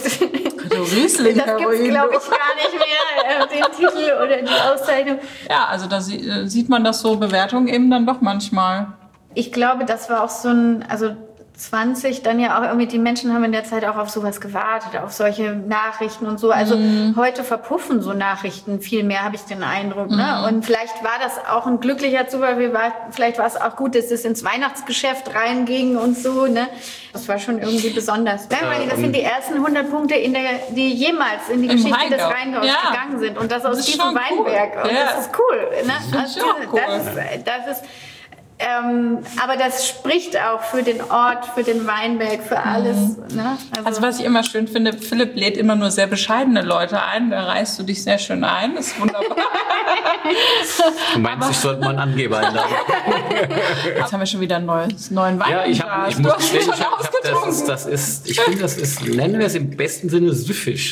Das gibt's, glaube ich, gar nicht mehr, den Titel oder die Auszeichnung. Ja, also da sieht man das so, Bewertungen eben dann doch manchmal. Ich glaube, das war auch so ein, also 20, dann ja auch irgendwie, die Menschen haben in der Zeit auch auf sowas gewartet, auf solche Nachrichten und so. Also heute verpuffen so Nachrichten viel mehr, habe ich den Eindruck. Ne? Und vielleicht war das auch ein glücklicher Zufall, vielleicht war es auch gut, dass es ins Weihnachtsgeschäft reinging und so. Ne? Das war schon irgendwie besonders. Das sind die ersten 100 Punkte, die jemals in die Geschichte des Rheingaus gegangen sind. Und das aus diesem Weinberg. Cool. Und das ist cool. Ne? Das ist aber das spricht auch für den Ort, für den Weinberg, für alles. Ne? Also was ich immer schön finde, Philipp lädt immer nur sehr bescheidene Leute ein. Da reißt du dich sehr schön ein. Das ist wunderbar. Du meinst, ich sollte mal einen Angeber einladen? Jetzt haben wir schon wieder einen neuen Wein. Ja, ich muss gestehen, ich finde, das ist, nennen wir es im besten Sinne, süffig.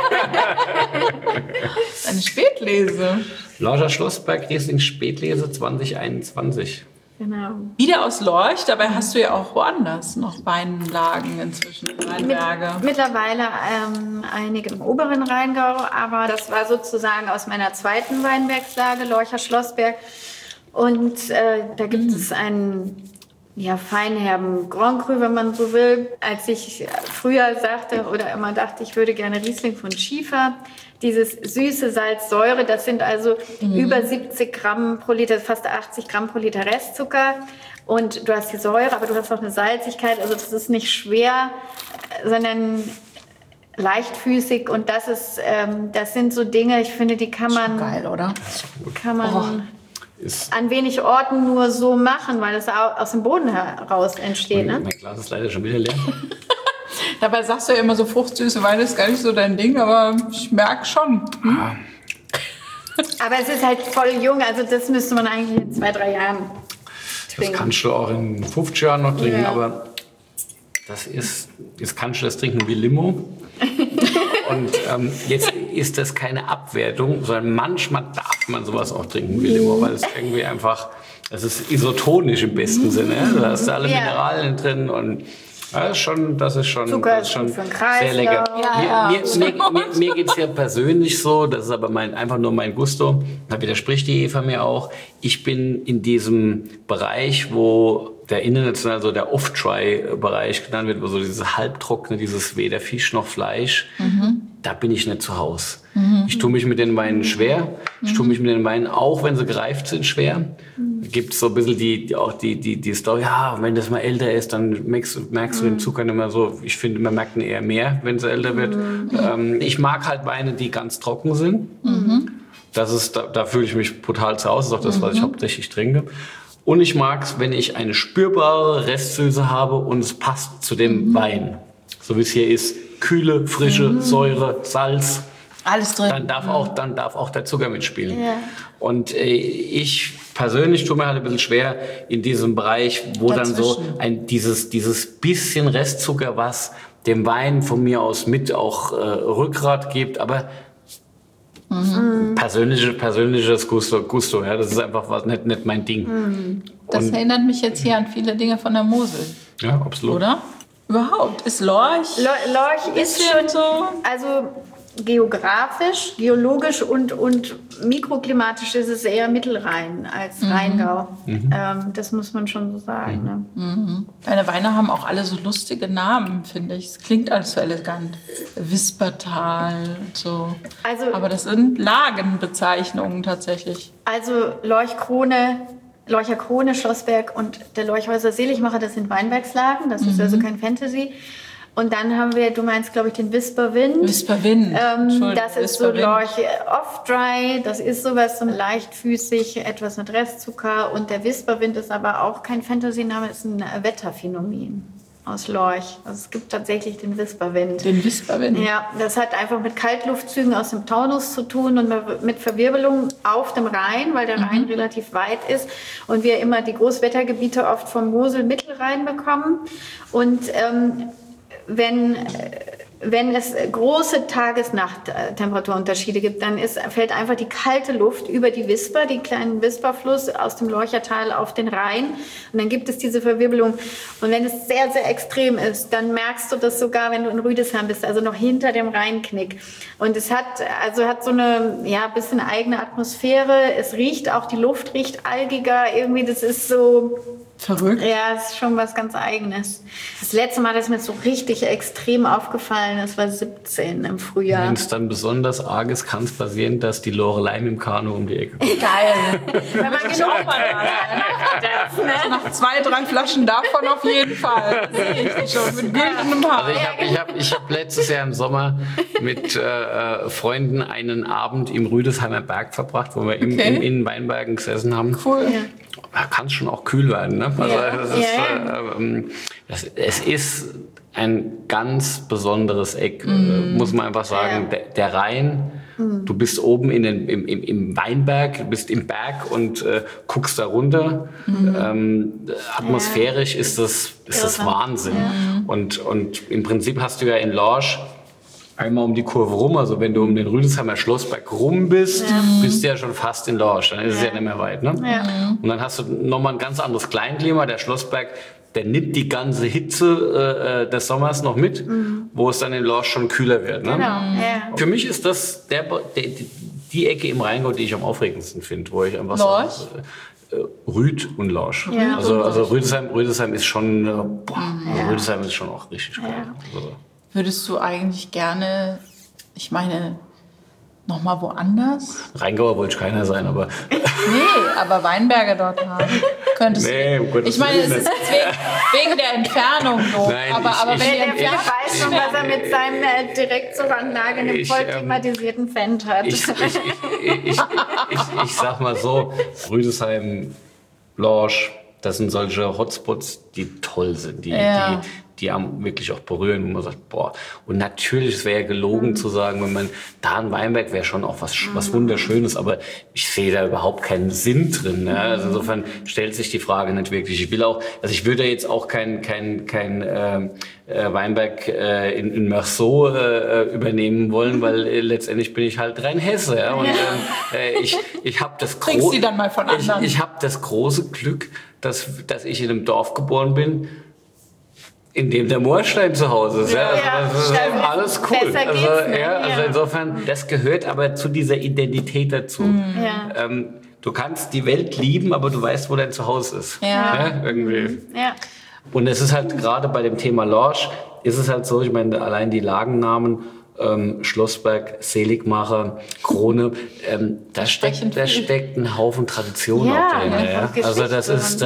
Eine Spätlese. Lorcher Schlossberg Riesling Spätlese 2021. Genau. Wieder aus Lorch, dabei hast du ja auch woanders noch Weinlagen inzwischen, Weinberge. Mittlerweile einige im oberen Rheingau, aber das war sozusagen aus meiner zweiten Weinbergslage, Lorcher Schlossberg. Und da gibt es einen feinherben Grand Cru, wenn man so will. Als ich früher sagte oder immer dachte, ich würde gerne Riesling von Schiefer, dieses süße Salz-Säure, das sind also über 70 Gramm pro Liter, fast 80 Gramm pro Liter Restzucker. Und du hast die Säure, aber du hast auch eine Salzigkeit. Also das ist nicht schwer, sondern leichtfüßig. Und das sind so Dinge, ich finde, die kann man... Geil, oder? An wenig Orten nur so machen, weil das aus dem Boden heraus entsteht. Ne? Mein Glas ist leider schon wieder leer. Dabei sagst du ja immer so, fruchtsüße Weine ist gar nicht so dein Ding, aber ich merke schon. Aber es ist halt voll jung, also das müsste man eigentlich in 2-3 Jahren trinken. Das kannst du auch in 50 Jahren noch trinken, aber jetzt kannst du das trinken wie Limo. Und jetzt ist das keine Abwertung, sondern manchmal darf man sowas auch trinken wie Limo, weil es irgendwie einfach, es ist isotonisch im besten Sinne. Da hast du alle Mineralien drin und das ist schon Zucker ist schon sehr lecker. Mir geht es ja persönlich so, das ist aber einfach nur mein Gusto, da widerspricht die Eva mir auch. Ich bin in diesem Bereich, wo der international so der Off-Dry-Bereich genannt wird, wo so dieses halbtrockene, dieses weder Fisch noch Fleisch, da bin ich nicht zu Hause. Ich tue mich mit den Weinen schwer. Ich tue mich mit den Weinen, auch wenn sie gereift sind, schwer. Da gibt es so ein bisschen die Story, wenn das mal älter ist, dann merkst du den Zucker nicht mehr so. Ich finde, man merkt ihn eher mehr, wenn sie älter wird. Ich mag halt Weine, die ganz trocken sind. Da fühle ich mich brutal zu Hause. Das ist auch das, was ich hauptsächlich trinke. Und ich mag es, wenn ich eine spürbare Restsüße habe und es passt zu dem Wein. So wie es hier ist. Kühle, frische Säure, Salz. Alles drin. Dann darf auch der Zucker mitspielen. Ja. Und ich persönlich tue mir halt ein bisschen schwer in diesem Bereich, wo dann so dieses bisschen Restzucker, was dem Wein von mir aus mit auch Rückgrat gibt, aber persönliches Gusto, ja, das ist einfach was nicht mein Ding. Das erinnert mich jetzt hier an viele Dinge von der Mosel. Ja, absolut. Oder? Überhaupt. Ist Lorch? Lorch ist schon so. Also geografisch, geologisch und mikroklimatisch ist es eher Mittelrhein als Rheingau. Das muss man schon so sagen. Ne? Deine Weine haben auch alle so lustige Namen, finde ich. Es klingt alles so elegant. Wispertal und so. Also, aber das sind Lagenbezeichnungen tatsächlich. Also Lorcher Krone, Schlossberg und der Lorchhäuser Seligmacher, das sind Weinbergslagen. Das ist also kein Fantasy. Und dann haben wir, du meinst, glaube ich, den Wisperwind. Wisperwind. Das ist so Lorch Off-Dry. Das ist sowas so leichtfüßig, etwas mit Restzucker. Und der Wisperwind ist aber auch kein Fantasy-Name, ist ein Wetterphänomen aus Lorch. Also es gibt tatsächlich den Wisperwind. Den Wisperwind. Ja, das hat einfach mit Kaltluftzügen aus dem Taunus zu tun und mit Verwirbelung auf dem Rhein, weil der Rhein relativ weit ist und wir immer die Großwettergebiete oft vom Mosel-Mittelrhein bekommen. Und wenn es große Tages-Nacht-Temperaturunterschiede gibt, dann fällt einfach die kalte Luft über die Wisper, den kleinen Wisperfluss aus dem Lorchertal auf den Rhein. Und dann gibt es diese Verwirbelung. Und wenn es sehr, sehr extrem ist, dann merkst du das sogar, wenn du in Rüdesheim bist, also noch hinter dem Rheinknick. Und es hat so eine, bisschen eigene Atmosphäre. Es riecht auch, die Luft riecht algiger. Irgendwie, das ist so verrückt. Ja, es ist schon was ganz Eigenes. Das letzte Mal, das mir so richtig extrem aufgefallen ist, war 17 im Frühjahr. Wenn es dann besonders arg ist, kann es passieren, dass die Lorelei mit dem Kanu um die Ecke kommt. Geil. Wenn man genug nach 2, 3 Flaschen davon auf jeden Fall. Sehe ich dich schon mit güldenem Haar. Also ich hab letztes Jahr im Sommer mit Freunden einen Abend im Rüdesheimer Berg verbracht, wo wir in Weinbergen gesessen haben. Cool. Ja. Da kann es schon auch kühl werden. Ne? Also es ist ein ganz besonderes Eck, muss man einfach sagen. Ja. Der Rhein, du bist oben im Weinberg, du bist im Berg und guckst da runter. Atmosphärisch ist das Wahnsinn. Ja. Und im Prinzip hast du ja in Lorch einmal um die Kurve rum, also wenn du um den Rüdesheimer Schlossberg rum bist, bist du ja schon fast in Lorch, dann ist es ja nicht mehr weit. Ne? Ja. Und dann hast du nochmal ein ganz anderes Kleinklima, der Schlossberg, der nimmt die ganze Hitze des Sommers noch mit, wo es dann in Lorch schon kühler wird. Ne? Genau. Ja. Für mich ist das die Ecke im Rheingau, die ich am aufregendsten finde, wo ich einfach Lorch? Rüd und Lorch. Ja. Also Rüdesheim ist schon, Rüdesheim ist schon auch richtig geil. Ja. Also, würdest du eigentlich gerne, ich meine, nochmal woanders? Rheingauer wollte ich keiner sein, aber... Nee, aber Weinberge dort haben. Könntest du. Ich meine, es ist jetzt wegen der Entfernung so. Nein, aber wenn der Philipp weiß schon, was er mit seinem Direktzuganlage in einem voll klimatisierten Fendt hat. Ich sag mal so, Rüdesheim, Lorch, das sind solche Hotspots, die toll sind, die haben wirklich auch berühren, wo man sagt, boah. Und natürlich, es wäre ja gelogen zu sagen, wenn man da ein Weinberg wäre schon auch was Wunderschönes, aber ich sehe da überhaupt keinen Sinn drin. Ne? Also insofern stellt sich die Frage nicht wirklich. Ich würde jetzt auch kein Weinberg in Meursault übernehmen wollen, weil letztendlich bin ich halt Rheinhesse. Ja? Und ich habe das große Glück, dass ich in einem Dorf geboren bin, in dem der Moorstein zu Hause ist. Das ist alles cool. Also insofern, das gehört aber zu dieser Identität dazu. Ja. Du kannst die Welt lieben, aber du weißt, wo dein Zuhause ist. Ja. Irgendwie. Ja. Und es ist halt gerade bei dem Thema Lorch, ist es halt so, ich meine, allein die Lagennamen, Schlossberg, Seligmacher, Krone, da steckt ein Haufen Tradition auch drin. Ja. Also das ist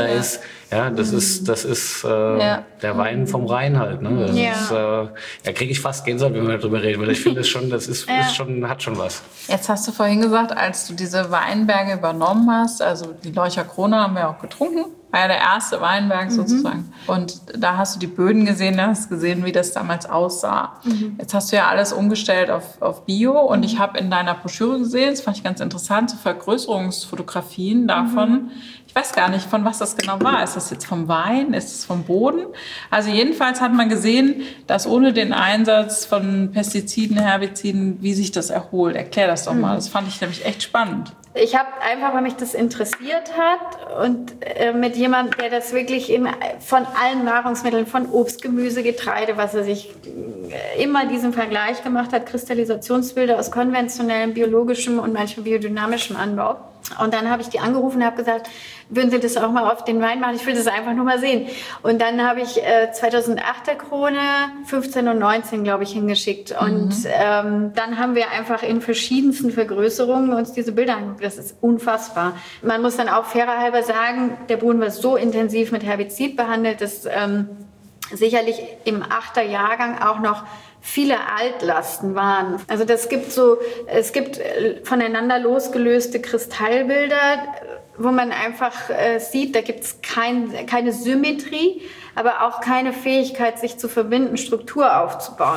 der Wein vom Rhein halt. Ne? Da kriege ich fast Gänsehaut, wenn wir darüber reden, weil ich finde es schon, hat schon was. Jetzt hast du vorhin gesagt, als du diese Weinberge übernommen hast, also die Lorcher Krone haben wir auch getrunken, war ja der erste Weinberg sozusagen. Und da hast du die Böden gesehen, da hast gesehen, wie das damals aussah. Jetzt hast du ja alles umgestellt auf Bio und ich habe in deiner Broschüre gesehen, das fand ich ganz interessant, so Vergrößerungsfotografien davon. Ich weiß gar nicht, von was das genau war. Ist das jetzt vom Wein? Ist es vom Boden? Also jedenfalls hat man gesehen, dass ohne den Einsatz von Pestiziden, Herbiziden, wie sich das erholt. Erklär das doch mal. Das fand ich nämlich echt spannend. Ich habe einfach, weil mich das interessiert hat und mit jemandem, der das wirklich von allen Nahrungsmitteln, von Obst, Gemüse, Getreide, was er sich immer diesen Vergleich gemacht hat, Kristallisationsbilder aus konventionellem, biologischem und manchmal biodynamischem Anbau. Und dann habe ich die angerufen und habe gesagt, würden Sie das auch mal auf den Wein machen? Ich will das einfach nur mal sehen. Und dann habe ich 2008 der Krone, 15 und 19, glaube ich, hingeschickt. Und dann haben wir einfach in verschiedensten Vergrößerungen uns diese Bilder angeguckt. Das ist unfassbar. Man muss dann auch fairer halber sagen, der Boden war so intensiv mit Herbizid behandelt, dass sicherlich im 8er Jahrgang auch noch viele Altlasten waren. Also es gibt voneinander losgelöste Kristallbilder, wo man einfach sieht, da gibt es keine Symmetrie, aber auch keine Fähigkeit, sich zu verbinden, Struktur aufzubauen.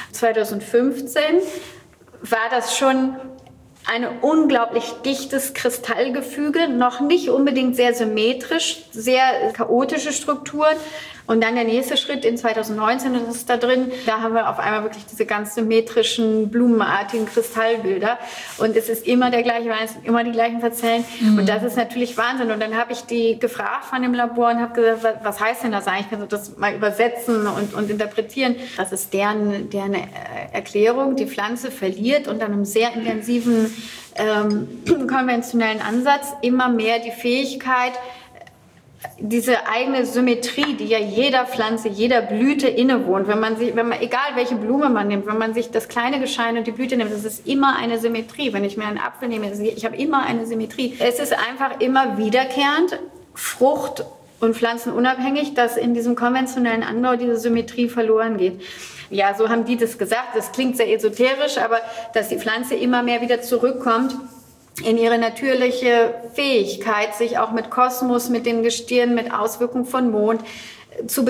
2015 war das schon ein unglaublich dichtes Kristallgefüge, noch nicht unbedingt sehr symmetrisch, sehr chaotische Strukturen. Und dann der nächste Schritt in 2019, das ist da drin, da haben wir auf einmal wirklich diese ganz symmetrischen, blumenartigen Kristallbilder. Und es ist immer der gleiche Wein, es sind immer die gleichen Parzellen. Und das ist natürlich Wahnsinn. Und dann habe ich die gefragt von dem Labor und habe gesagt, was heißt denn das eigentlich? Kannst du das mal übersetzen und interpretieren? Das ist deren Erklärung. Die Pflanze verliert unter einem sehr intensiven konventionellen Ansatz immer mehr die Fähigkeit, diese eigene Symmetrie, die ja jeder Pflanze, jeder Blüte innewohnt, egal welche Blume man nimmt, wenn man sich das kleine Geschein und die Blüte nimmt, das ist immer eine Symmetrie. Wenn ich mir einen Apfel nehme, ich habe immer eine Symmetrie. Es ist einfach immer wiederkehrend, frucht- und pflanzenunabhängig, dass in diesem konventionellen Anbau diese Symmetrie verloren geht. Ja, so haben die das gesagt. Das klingt sehr esoterisch, aber dass die Pflanze immer mehr wieder zurückkommt in ihre natürliche Fähigkeit, sich auch mit Kosmos, mit den Gestirnen, mit Auswirkungen von Mond zu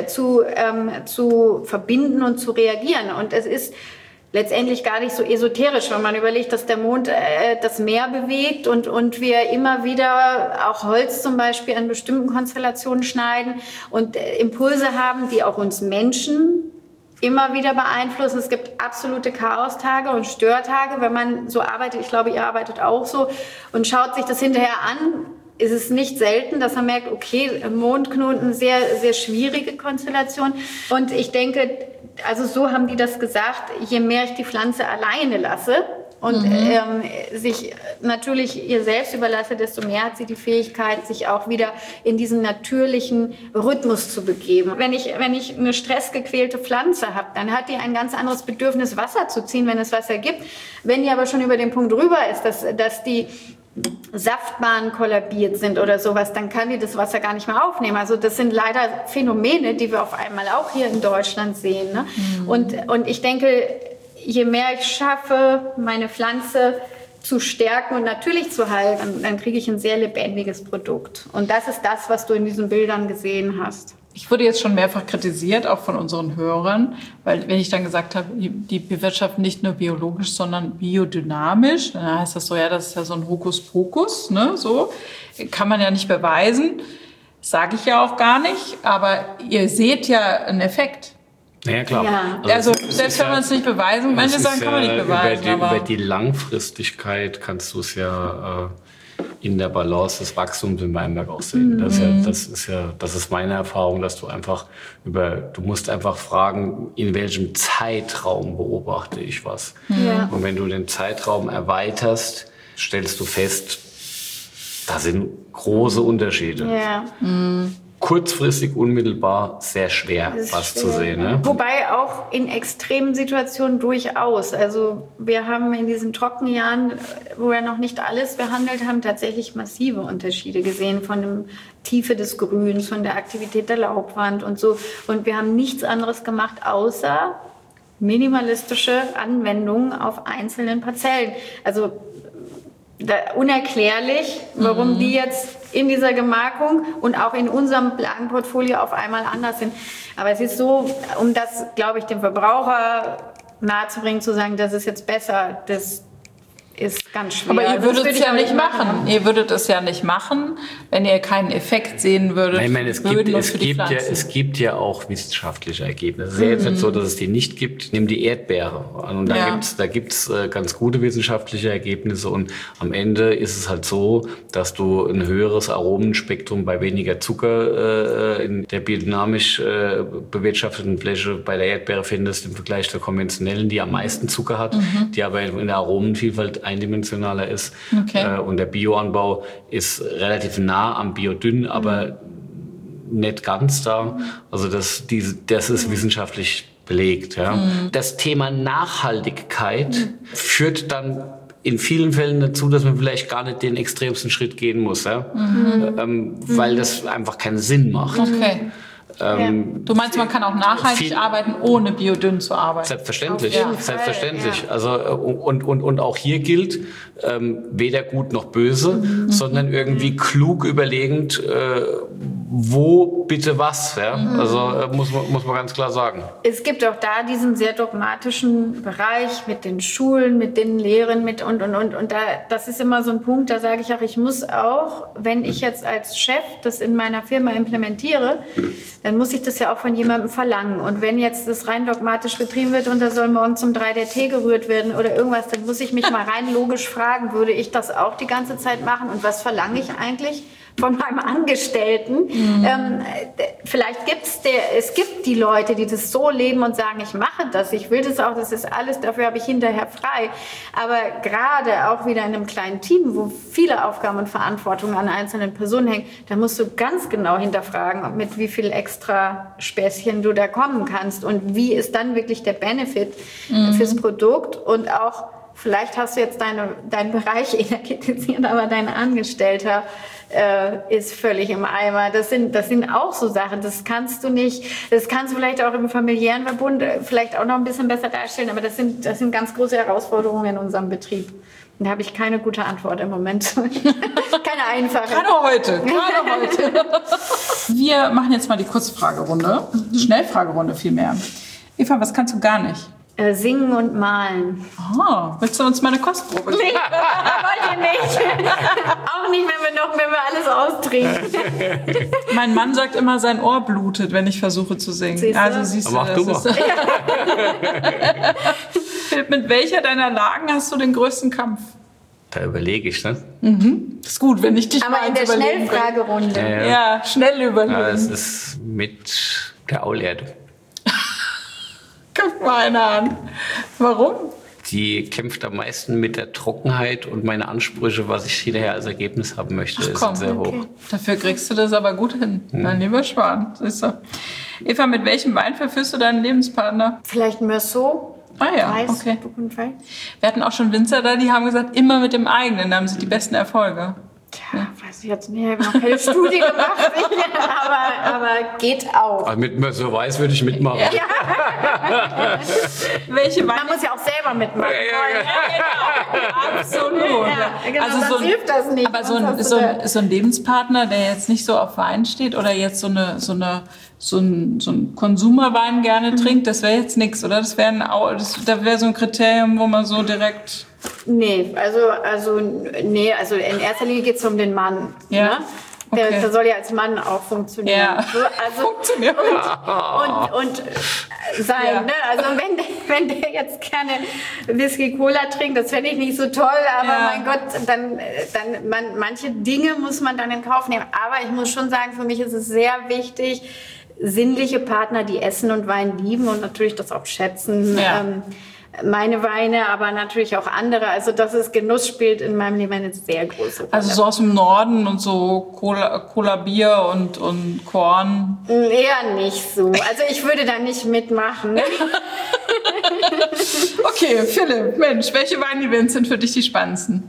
verbinden und zu reagieren. Und es ist letztendlich gar nicht so esoterisch, wenn man überlegt, dass der Mond das Meer bewegt und wir immer wieder auch Holz zum Beispiel an bestimmten Konstellationen schneiden und Impulse haben, die auch uns Menschen immer wieder beeinflussen. Es gibt absolute Chaostage und Störtage, wenn man so arbeitet. Ich glaube, ihr arbeitet auch so und schaut sich das hinterher an. Ist es nicht selten, dass man merkt, okay, Mondknoten, sehr, sehr schwierige Konstellation. Und ich denke, also so haben die das gesagt, je mehr ich die Pflanze alleine lasse und sich natürlich ihr selbst überlasse, desto mehr hat sie die Fähigkeit, sich auch wieder in diesen natürlichen Rhythmus zu begeben. Wenn ich eine stressgequälte Pflanze habe, dann hat die ein ganz anderes Bedürfnis, Wasser zu ziehen, wenn es Wasser gibt. Wenn die aber schon über den Punkt rüber ist, dass die Saftbahnen kollabiert sind oder sowas, dann kann die das Wasser gar nicht mehr aufnehmen. Also das sind leider Phänomene, die wir auf einmal auch hier in Deutschland sehen. Ne? Und ich denke, je mehr ich schaffe, meine Pflanze zu stärken und natürlich zu halten, dann kriege ich ein sehr lebendiges Produkt. Und das ist das, was du in diesen Bildern gesehen hast. Ich wurde jetzt schon mehrfach kritisiert, auch von unseren Hörern, weil wenn ich dann gesagt habe, die bewirtschaften nicht nur biologisch, sondern biodynamisch, dann heißt das so, ja, das ist ja so ein Hokuspokus, ne, so, kann man ja nicht beweisen, sage ich ja auch gar nicht, aber ihr seht ja einen Effekt. Ja, klar. Ja. Also selbst wenn man es nicht beweisen, manche Sachen kann man nicht beweisen. Über die Langfristigkeit kannst du es ja in der Balance des Wachstums im Weinberg auch sehen. Das ist meine Erfahrung, dass du musst einfach fragen, in welchem Zeitraum beobachte ich was. Ja. Und wenn du den Zeitraum erweiterst, stellst du fest, da sind große Unterschiede. Ja. Kurzfristig, unmittelbar, sehr schwer, was zu sehen. Ne? Wobei auch in extremen Situationen durchaus. Also wir haben in diesen Trockenjahren, wo wir noch nicht alles behandelt haben, tatsächlich massive Unterschiede gesehen von der Tiefe des Grüns, von der Aktivität der Laubwand und so. Und wir haben nichts anderes gemacht, außer minimalistische Anwendungen auf einzelnen Parzellen. Also unerklärlich, warum die jetzt in dieser Gemarkung und auch in unserem Lagenportfolio auf einmal anders sind. Aber es ist so, um das, glaube ich, dem Verbraucher nahezubringen, zu sagen, das ist jetzt besser, das ist ganz schwer. Aber ihr würdet es ja nicht machen. machen. Ihr würdet es ja nicht machen, wenn ihr keinen Effekt sehen würdet. Ich meine, es gibt ja auch wissenschaftliche Ergebnisse. Es ist ja jetzt nicht so, dass es die nicht gibt. Nimm die Erdbeere. Und da gibt's ganz gute wissenschaftliche Ergebnisse. Und am Ende ist es halt so, dass du ein höheres Aromenspektrum bei weniger Zucker in der biodynamisch bewirtschafteten Fläche bei der Erdbeere findest im Vergleich zur konventionellen, die am meisten Zucker hat, die aber in der Aromenvielfalt eindimensionaler ist. Okay. Und der Bioanbau ist relativ nah am Biodünn, aber nicht ganz da. Also das ist wissenschaftlich belegt. Ja. Das Thema Nachhaltigkeit führt dann in vielen Fällen dazu, dass man vielleicht gar nicht den extremsten Schritt gehen muss, ja? Weil das einfach keinen Sinn macht. Okay. Du meinst, man kann auch nachhaltig arbeiten, ohne biodünn zu arbeiten? Selbstverständlich, Ja. selbstverständlich. Ja. Also und auch hier gilt weder gut noch böse, sondern irgendwie klug überlegend, wo bitte was. Ja? Also muss man ganz klar sagen. Es gibt auch da diesen sehr dogmatischen Bereich mit den Schulen, mit den Lehren, mit und da, das ist immer so ein Punkt, da sage ich auch, ich muss auch, wenn ich jetzt als Chef das in meiner Firma implementiere, dann muss ich das ja auch von jemandem verlangen. Und wenn jetzt das rein dogmatisch betrieben wird und da soll morgens um 3 der Tee gerührt werden oder irgendwas, dann muss ich mich mal rein logisch fragen, würde ich das auch die ganze Zeit machen und was verlange ich eigentlich von meinem Angestellten? Vielleicht es gibt die Leute, die das so leben und sagen, ich mache das, ich will das auch, das ist alles, dafür habe ich hinterher frei. Aber gerade auch wieder in einem kleinen Team, wo viele Aufgaben und Verantwortung an einzelnen Personen hängen, da musst du ganz genau hinterfragen, mit wie viel extra Späßchen du da kommen kannst und wie ist dann wirklich der Benefit fürs Produkt und auch, vielleicht hast du jetzt deinen Bereich energetisiert, aber dein Angestellter ist völlig im Eimer. Das sind auch so Sachen, das kannst du nicht, das kannst du vielleicht auch im familiären Verbund vielleicht auch noch ein bisschen besser darstellen, aber das sind ganz große Herausforderungen in unserem Betrieb. Und da habe ich keine gute Antwort im Moment. Keine einfache. Gerade heute. Wir machen jetzt mal die Kurzfragerunde. Schnellfragerunde vielmehr. Eva, was kannst du gar nicht? Singen und malen. Oh, willst du uns mal eine Kostprobe geben? Nee, wollte nicht. Auch nicht, wenn wir alles austrinken. Mein Mann sagt immer, sein Ohr blutet, wenn ich versuche zu singen. Siehst du? Also siehst du, Aber das ist Philipp, mit welcher deiner Lagen hast du den größten Kampf? Da überlege ich, ne? Das ist gut, wenn ich dich Aber mal in der überlegen kann. Schnellfragerunde. Ja, schnell überlegen. Ja, es ist mit der Aulerde. Guck mal einer an. Warum? Die kämpft am meisten mit der Trockenheit und meine Ansprüche, was ich hinterher als Ergebnis haben möchte, sind sehr hoch. Dafür kriegst du das aber gut hin, mein lieber Schwan. Siehst du. Eva, mit welchem Wein verführst du deinen Lebenspartner? Vielleicht Meursault. Ah ja, Weiß, okay. Burgundwein. Wir hatten auch schon Winzer da, die haben gesagt, immer mit dem eigenen, da haben sie die besten Erfolge. Tja, weiß ich jetzt nicht, ich habe noch keine Studie gemacht, aber geht auch. Also mit mir so weiß würde ich mitmachen. Ja. Welche Weine? Man muss ja auch selber mitmachen. Ja, absolut. Ja, genau, sonst hilft das nicht. Aber so ein Lebenspartner, der jetzt nicht so auf Wein steht oder jetzt so ein Konsumerwein gerne trinkt, das wäre jetzt nichts, oder? Da wäre so ein Kriterium, wo man so direkt... Nee, also in erster Linie geht es um den Mann. Ja. Ne? Okay. Der soll ja als Mann auch funktionieren. Ja. So, also, Funktionieren. Und sein. Ja. Ne? Also wenn der jetzt gerne Whisky Cola trinkt, das fände ich nicht so toll, aber Ja. mein Gott, manche Dinge muss man dann in Kauf nehmen. Aber ich muss schon sagen, für mich ist es sehr wichtig, sinnliche Partner, die Essen und Wein lieben und natürlich das auch schätzen. Ja. Meine Weine, aber natürlich auch andere. Also Genuss spielt in meinem Leben eine sehr große Rolle. Also so aus dem Norden und so Cola Bier und Korn. Eher nicht so. Also ich würde da nicht mitmachen. Okay, Philipp, Mensch, welche Wein-Events sind für dich die spannendsten?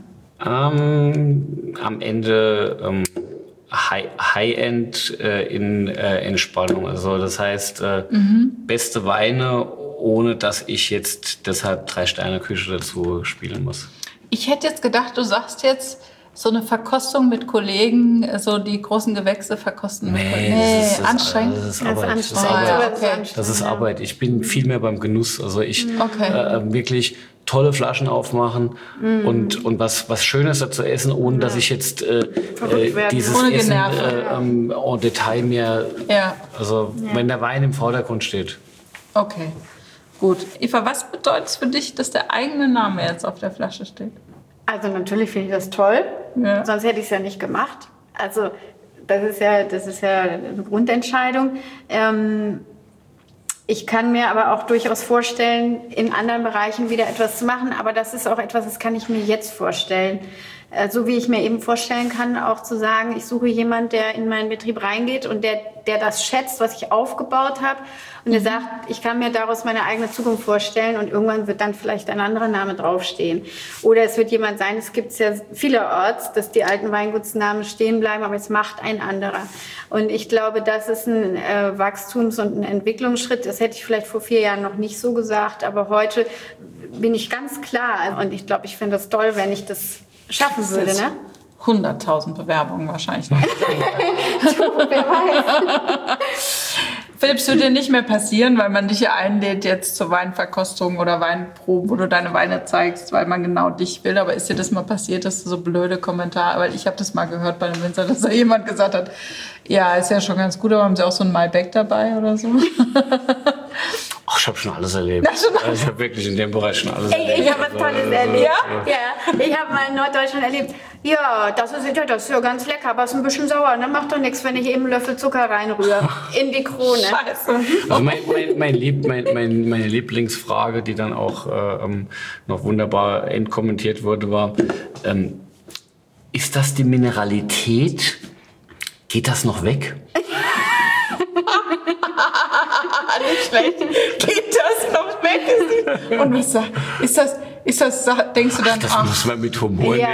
Am Ende High-End in Entspannung. Also das heißt, beste Weine, ohne dass ich jetzt deshalb 3-Sterne-Küche dazu spielen muss. Ich hätte jetzt gedacht, du sagst jetzt so eine Verkostung mit Kollegen, so die großen Gewächse verkosten mit Kollegen? Nee, anstrengend. Das ist Arbeit. Das ist Arbeit. Ich bin viel mehr beim Genuss. Also ich wirklich tolle Flaschen aufmachen und was Schönes dazu essen, ohne dass ich jetzt dieses ohne Essen genervt, en Detail mehr... Ja. Also wenn der Wein im Vordergrund steht. Okay, gut. Eva, was bedeutet es für dich, dass der eigene Name jetzt auf der Flasche steht? Also natürlich finde ich das toll, sonst hätte ich es ja nicht gemacht. Also das ist ja eine Grundentscheidung. Ich kann mir aber auch durchaus vorstellen, in anderen Bereichen wieder etwas zu machen. Aber das ist auch etwas, das kann ich mir jetzt vorstellen. So wie ich mir eben vorstellen kann, auch zu sagen, ich suche jemanden, der in meinen Betrieb reingeht und der das schätzt, was ich aufgebaut habe. Und der sagt, ich kann mir daraus meine eigene Zukunft vorstellen und irgendwann wird dann vielleicht ein anderer Name draufstehen. Oder es wird jemand sein, es gibt es ja vielerorts, dass die alten Weingutsnamen stehen bleiben, aber es macht ein anderer. Und ich glaube, das ist ein Wachstums- und ein Entwicklungsschritt. Das hätte ich vielleicht vor 4 Jahren noch nicht so gesagt, aber heute bin ich ganz klar. Und ich glaube, ich finde das toll, wenn ich das schaffen würde, ne? 100.000 Bewerbungen wahrscheinlich noch. Wer weiß. Philipp, es wird dir nicht mehr passieren, weil man dich ja einlädt jetzt zur Weinverkostung oder Weinproben, wo du deine Weine zeigst, weil man genau dich will. Aber ist dir das mal passiert, dass du so blöde Kommentare, weil ich habe das mal gehört bei einem Winzer, dass da jemand gesagt hat, ja, ist ja schon ganz gut, aber haben Sie auch so ein Malbec dabei oder so? Ach, ich habe schon alles erlebt. Ich habe wirklich in dem Bereich schon alles erlebt. Ich habe was Tolles erlebt. Ja, ich habe mal in Norddeutschland erlebt. Ja, das ist ja ganz lecker, aber ist ein bisschen sauer. Ne? Macht doch nichts, wenn ich eben einen Löffel Zucker reinrühre in die Krone. Scheiße. Also meine Lieblingsfrage, die dann auch noch wunderbar entkommentiert wurde, war, ist das die Mineralität? Geht das noch weg? Nicht schlecht. Geht das noch weg? Und was ist das, denkst du dann, das muss man mit Humor nehmen.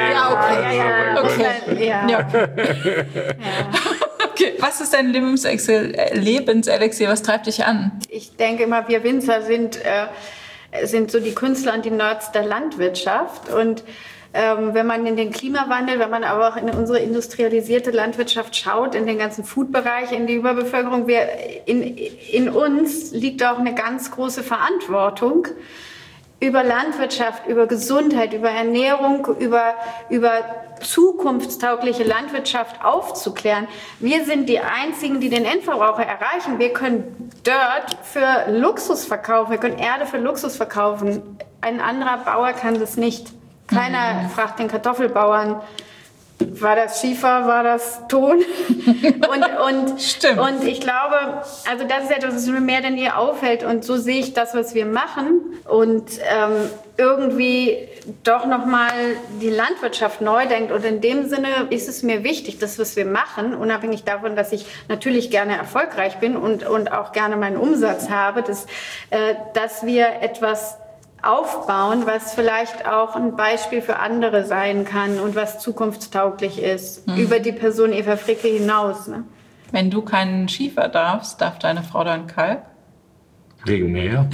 Okay. Was ist dein Lebenselixier? Was treibt dich an? Ich denke immer, wir Winzer sind so die Künstler und die Nerds der Landwirtschaft. Und wenn man in den Klimawandel, wenn man aber auch in unsere industrialisierte Landwirtschaft schaut, in den ganzen Food-Bereich, in die Überbevölkerung, in uns liegt auch eine ganz große Verantwortung, über Landwirtschaft, über Gesundheit, über Ernährung, über zukunftstaugliche Landwirtschaft aufzuklären. Wir sind die Einzigen, die den Endverbraucher erreichen. Wir können Dirt für Luxus verkaufen, wir können Erde für Luxus verkaufen. Ein anderer Bauer kann das nicht. Keiner fragt den Kartoffelbauern, war das Schiefer, war das Ton? Stimmt. Und ich glaube, also das ist etwas, was mir mehr denn je auffällt. Und so sehe ich das, was wir machen. Und irgendwie doch nochmal die Landwirtschaft neu denkt. Und in dem Sinne ist es mir wichtig, das, was wir machen, unabhängig davon, dass ich natürlich gerne erfolgreich bin und auch gerne meinen Umsatz habe, dass wir etwas aufbauen, was vielleicht auch ein Beispiel für andere sein kann und was zukunftstauglich ist, über die Person Eva Fricke hinaus. Ne? Wenn du keinen Schiefer darfst, darf deine Frau dann Kalk? Wegen mir.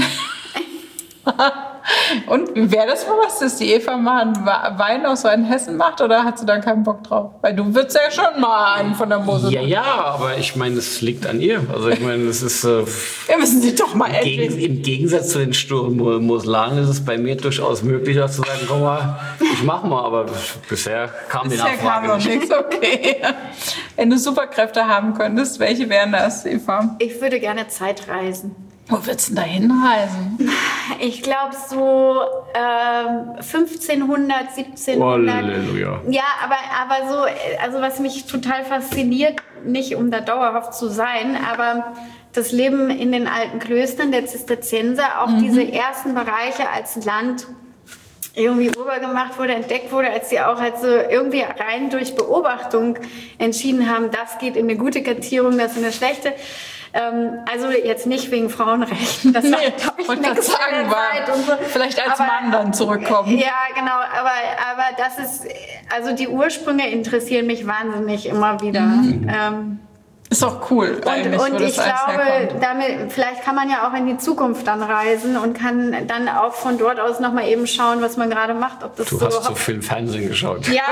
Und wäre das mal was, dass die Eva mal einen Wein aus Rheinhessen macht oder hast du da keinen Bock drauf? Weil du würdest ja schon mal einen von der Mosel machen. Ja, aber ich meine, es liegt an ihr. Also ich meine, es ist... Wir müssen sie doch mal endlich... Im Gegensatz zu den sturen Moselaren ist es bei mir durchaus möglich, auch zu sagen, komm mal, ich mach mal. Aber bisher kam die Nachfrage noch nichts. Okay. Wenn du Superkräfte haben könntest, welche wären das, Eva? Ich würde gerne Zeitreisen. Wo würdest du denn da hinreisen? Ich glaube so 1500, 1700. Oh, Halleluja. Ja, aber so, also was mich total fasziniert, nicht um da dauerhaft zu sein, aber das Leben in den alten Klöstern der Zisterzienser, auch diese ersten Bereiche als Land irgendwie rübergemacht wurde, entdeckt wurde, als sie auch halt so irgendwie rein durch Beobachtung entschieden haben, das geht in eine gute Kartierung, das in eine schlechte. Also jetzt nicht wegen Frauenrechten, das nee, ich wollte sagen, so. Vielleicht als Mann dann zurückkommen. Ja, genau, aber das ist, also die Ursprünge interessieren mich wahnsinnig immer wieder. Ist auch cool eigentlich. Und ich glaube, damit, vielleicht kann man ja auch in die Zukunft dann reisen und kann dann auch von dort aus nochmal eben schauen, was man gerade macht. Ob das du hast so viel Fernsehen geschaut. Ja,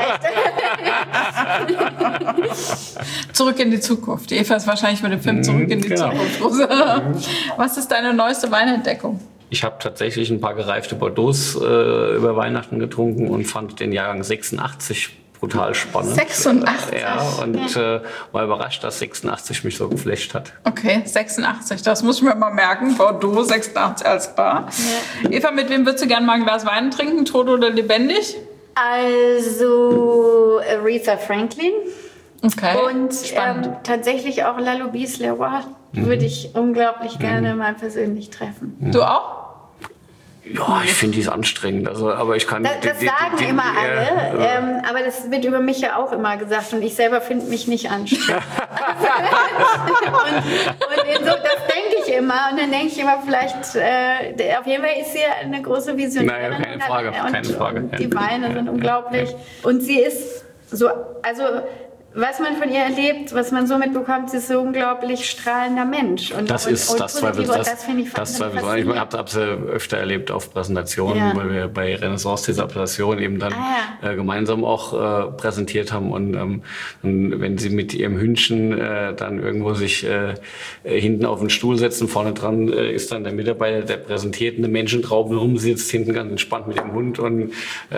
vielleicht. Zurück in die Zukunft. Eva ist wahrscheinlich mit dem Film Zurück in die Zukunft. Was ist deine neueste Weinentdeckung? Ich habe tatsächlich ein paar gereifte Bordeaux über Weihnachten getrunken und fand den Jahrgang 86 brutal spannend. 86? Ja, und war überrascht, dass 86 mich so geflasht hat. Okay, 86, das muss ich mir mal merken. Bordeaux 86 als Bar. Ja. Eva, mit wem würdest du gerne mal ein Glas Wein trinken? Tot oder lebendig? Also Aretha Franklin. Okay, und tatsächlich auch La Louise Leroy würde ich unglaublich gerne mal persönlich treffen. Du auch? Ja, ich finde die ist anstrengend. Also, aber ich kann. Das sagen immer alle, aber das wird über mich ja auch immer gesagt und ich selber finde mich nicht anstrengend. und das denke ich immer und dann denke ich immer vielleicht, auf jeden Fall ist sie eine große Visionärin. Naja, keine Frage. Die Weine sind unglaublich und sie ist so, also was man von ihr erlebt, was man so mitbekommt, sie ist so unglaublich strahlender Mensch. Und das finde ich faszinierend. Ich habe es öfter erlebt auf Präsentationen, weil wir bei Renaissance diese Präsentation eben dann gemeinsam auch präsentiert haben. Und wenn sie mit ihrem Hündchen dann irgendwo sich hinten auf den Stuhl setzen, vorne dran ist dann der Mitarbeiter, der präsentiert eine Menschentraube rumsitzt, hinten ganz entspannt mit dem Hund und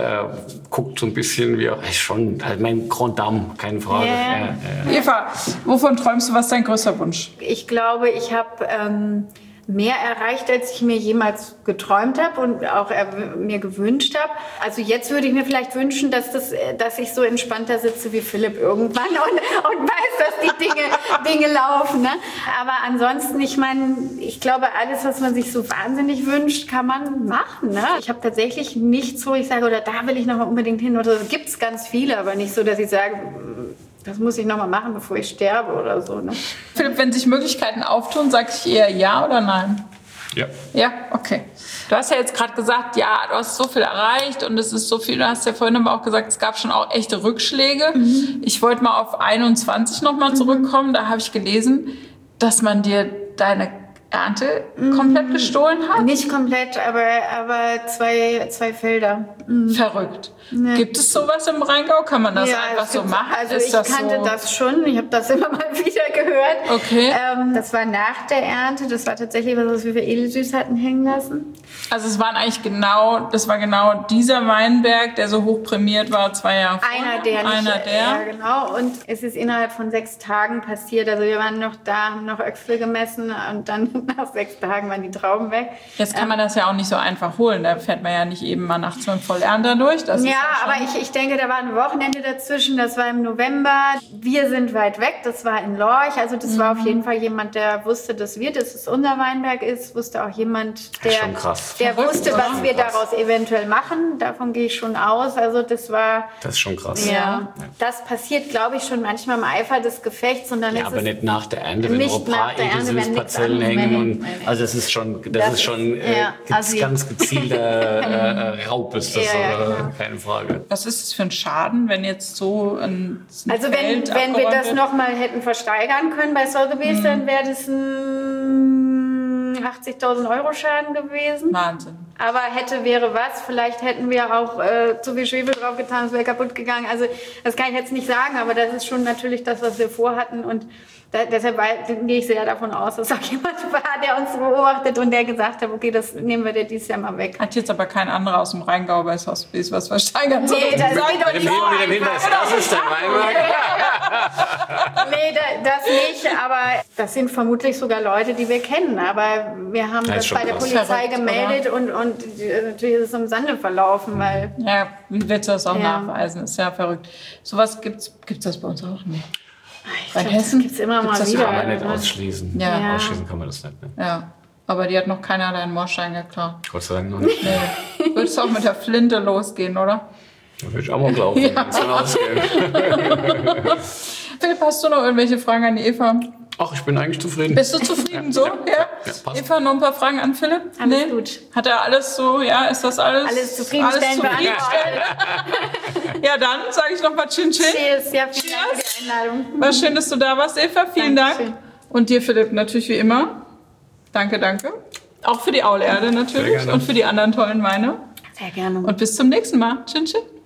guckt so ein bisschen wie schon halt mein Grand Dame, keine Frage. Eva, wovon träumst du? Was ist dein größter Wunsch? Ich glaube, ich habe mehr erreicht, als ich mir jemals geträumt habe und auch mir gewünscht habe. Also jetzt würde ich mir vielleicht wünschen, dass ich so entspannter sitze wie Philipp irgendwann und weiß, dass die Dinge laufen. Ne? Aber ansonsten, ich glaube, alles, was man sich so wahnsinnig wünscht, kann man machen. Ne? Ich habe tatsächlich nichts, wo ich sage, oder da will ich noch mal unbedingt hin. Oder gibt es ganz viele, aber nicht so, dass ich sage, das muss ich noch mal machen, bevor ich sterbe oder so. Ne? Philipp, wenn sich Möglichkeiten auftun, sag ich eher ja oder nein? Ja. Ja, okay. Du hast ja jetzt gerade gesagt, ja, du hast so viel erreicht und es ist so viel. Du hast ja vorhin aber auch gesagt, es gab schon auch echte Rückschläge. Ich wollte mal auf 21 noch mal zurückkommen. Da habe ich gelesen, dass man dir deine Ernte komplett gestohlen hat? Nicht komplett, aber zwei Felder. Verrückt. Ja. Gibt es sowas im Rheingau? Kann man das einfach so machen? Also ich kannte das schon. Ich habe das immer mal wieder gehört. Okay. Das war nach der Ernte. Das war tatsächlich was wir für Edelsüß hatten hängen lassen. Also es waren eigentlich genau dieser Weinberg, der so hoch prämiert war, 2 Jahre vorher. Einer der. Ja, genau. Und es ist innerhalb von 6 Tagen passiert. Also wir waren noch da, haben noch Öchsel gemessen und dann nach 6 Tagen waren die Trauben weg. Jetzt kann man das ja auch nicht so einfach holen. Da fährt man ja nicht eben mal nachts mit dem Vollernter durch. Das aber ich denke, da war ein Wochenende dazwischen. Das war im November. Wir sind weit weg. Das war in Lorch. Also das war auf jeden Fall jemand, der wusste, dass es unser Weinberg ist. Wusste auch jemand, der wusste, was wir daraus eventuell machen. Davon gehe ich schon aus. Also das ist schon krass. Ja. Das passiert, glaube ich, schon manchmal im Eifer des Gefechts. Und dann ist aber nicht nach der Ernte, wenn noch ein paar Edelsüßparzellen hängen. Also das ist schon ganz gezielter Raub ist das, keine Frage. Was ist das für ein Schaden, wenn jetzt so ein Also wenn wir das nochmal hätten versteigern können bei Sotheby's, dann wäre das ein 80.000 € Schaden gewesen. Wahnsinn. Aber wäre was. Vielleicht hätten wir auch zu viel Schwefel drauf getan, es wäre kaputt gegangen. Also das kann ich jetzt nicht sagen, aber das ist schon natürlich das, was wir vorhatten. Und deshalb gehe ich sehr davon aus, dass auch jemand war, der uns beobachtet und der gesagt hat, okay, das nehmen wir dir dieses Jahr mal weg. Hat jetzt aber kein anderer aus dem Rheingau bei Sotheby's was versteigern sollen. Nee, das geht doch nicht so das ist der Weinberg. Nee, das nicht, aber das sind vermutlich sogar Leute, die wir kennen. Aber wir haben das bei der Polizei gemeldet und natürlich ist es im Sande verlaufen, weil... Ja, wie willst du das auch nachweisen? Ist ja verrückt. Sowas gibt's das bei uns auch nicht. Bei Hessen gibt es immer mal wieder. Kann man nicht ausschließen. Ja. Ausschließen kann man das nicht. Ne? Ja, aber die hat noch keiner deinen Moorstein geklaut. Gott sei Dank noch nicht. Nee. Würdest du auch mit der Flinte losgehen, oder? Da würde ich auch mal glauben, wenn es dann ausgehen. Philipp, hast du noch irgendwelche Fragen an die Eva? Ach, ich bin eigentlich zufrieden. Bist du zufrieden so? Ja, passt. Eva, noch ein paar Fragen an Philipp? Alles gut. Hat er alles so, ist das alles? Alles zufriedenstellend beantwortet. Ja, dann sage ich noch mal Chin Chin. Cheers, ja, vielen Dank. Einladung. War schön, dass du da warst, Eva. Vielen Dankeschön. Dank. Und dir, Philipp, natürlich wie immer. Danke, danke. Auch für die Aulerde natürlich Sehr gerne. und für die anderen tollen Weine. Sehr gerne. Und bis zum nächsten Mal. Tschüss, tschüss.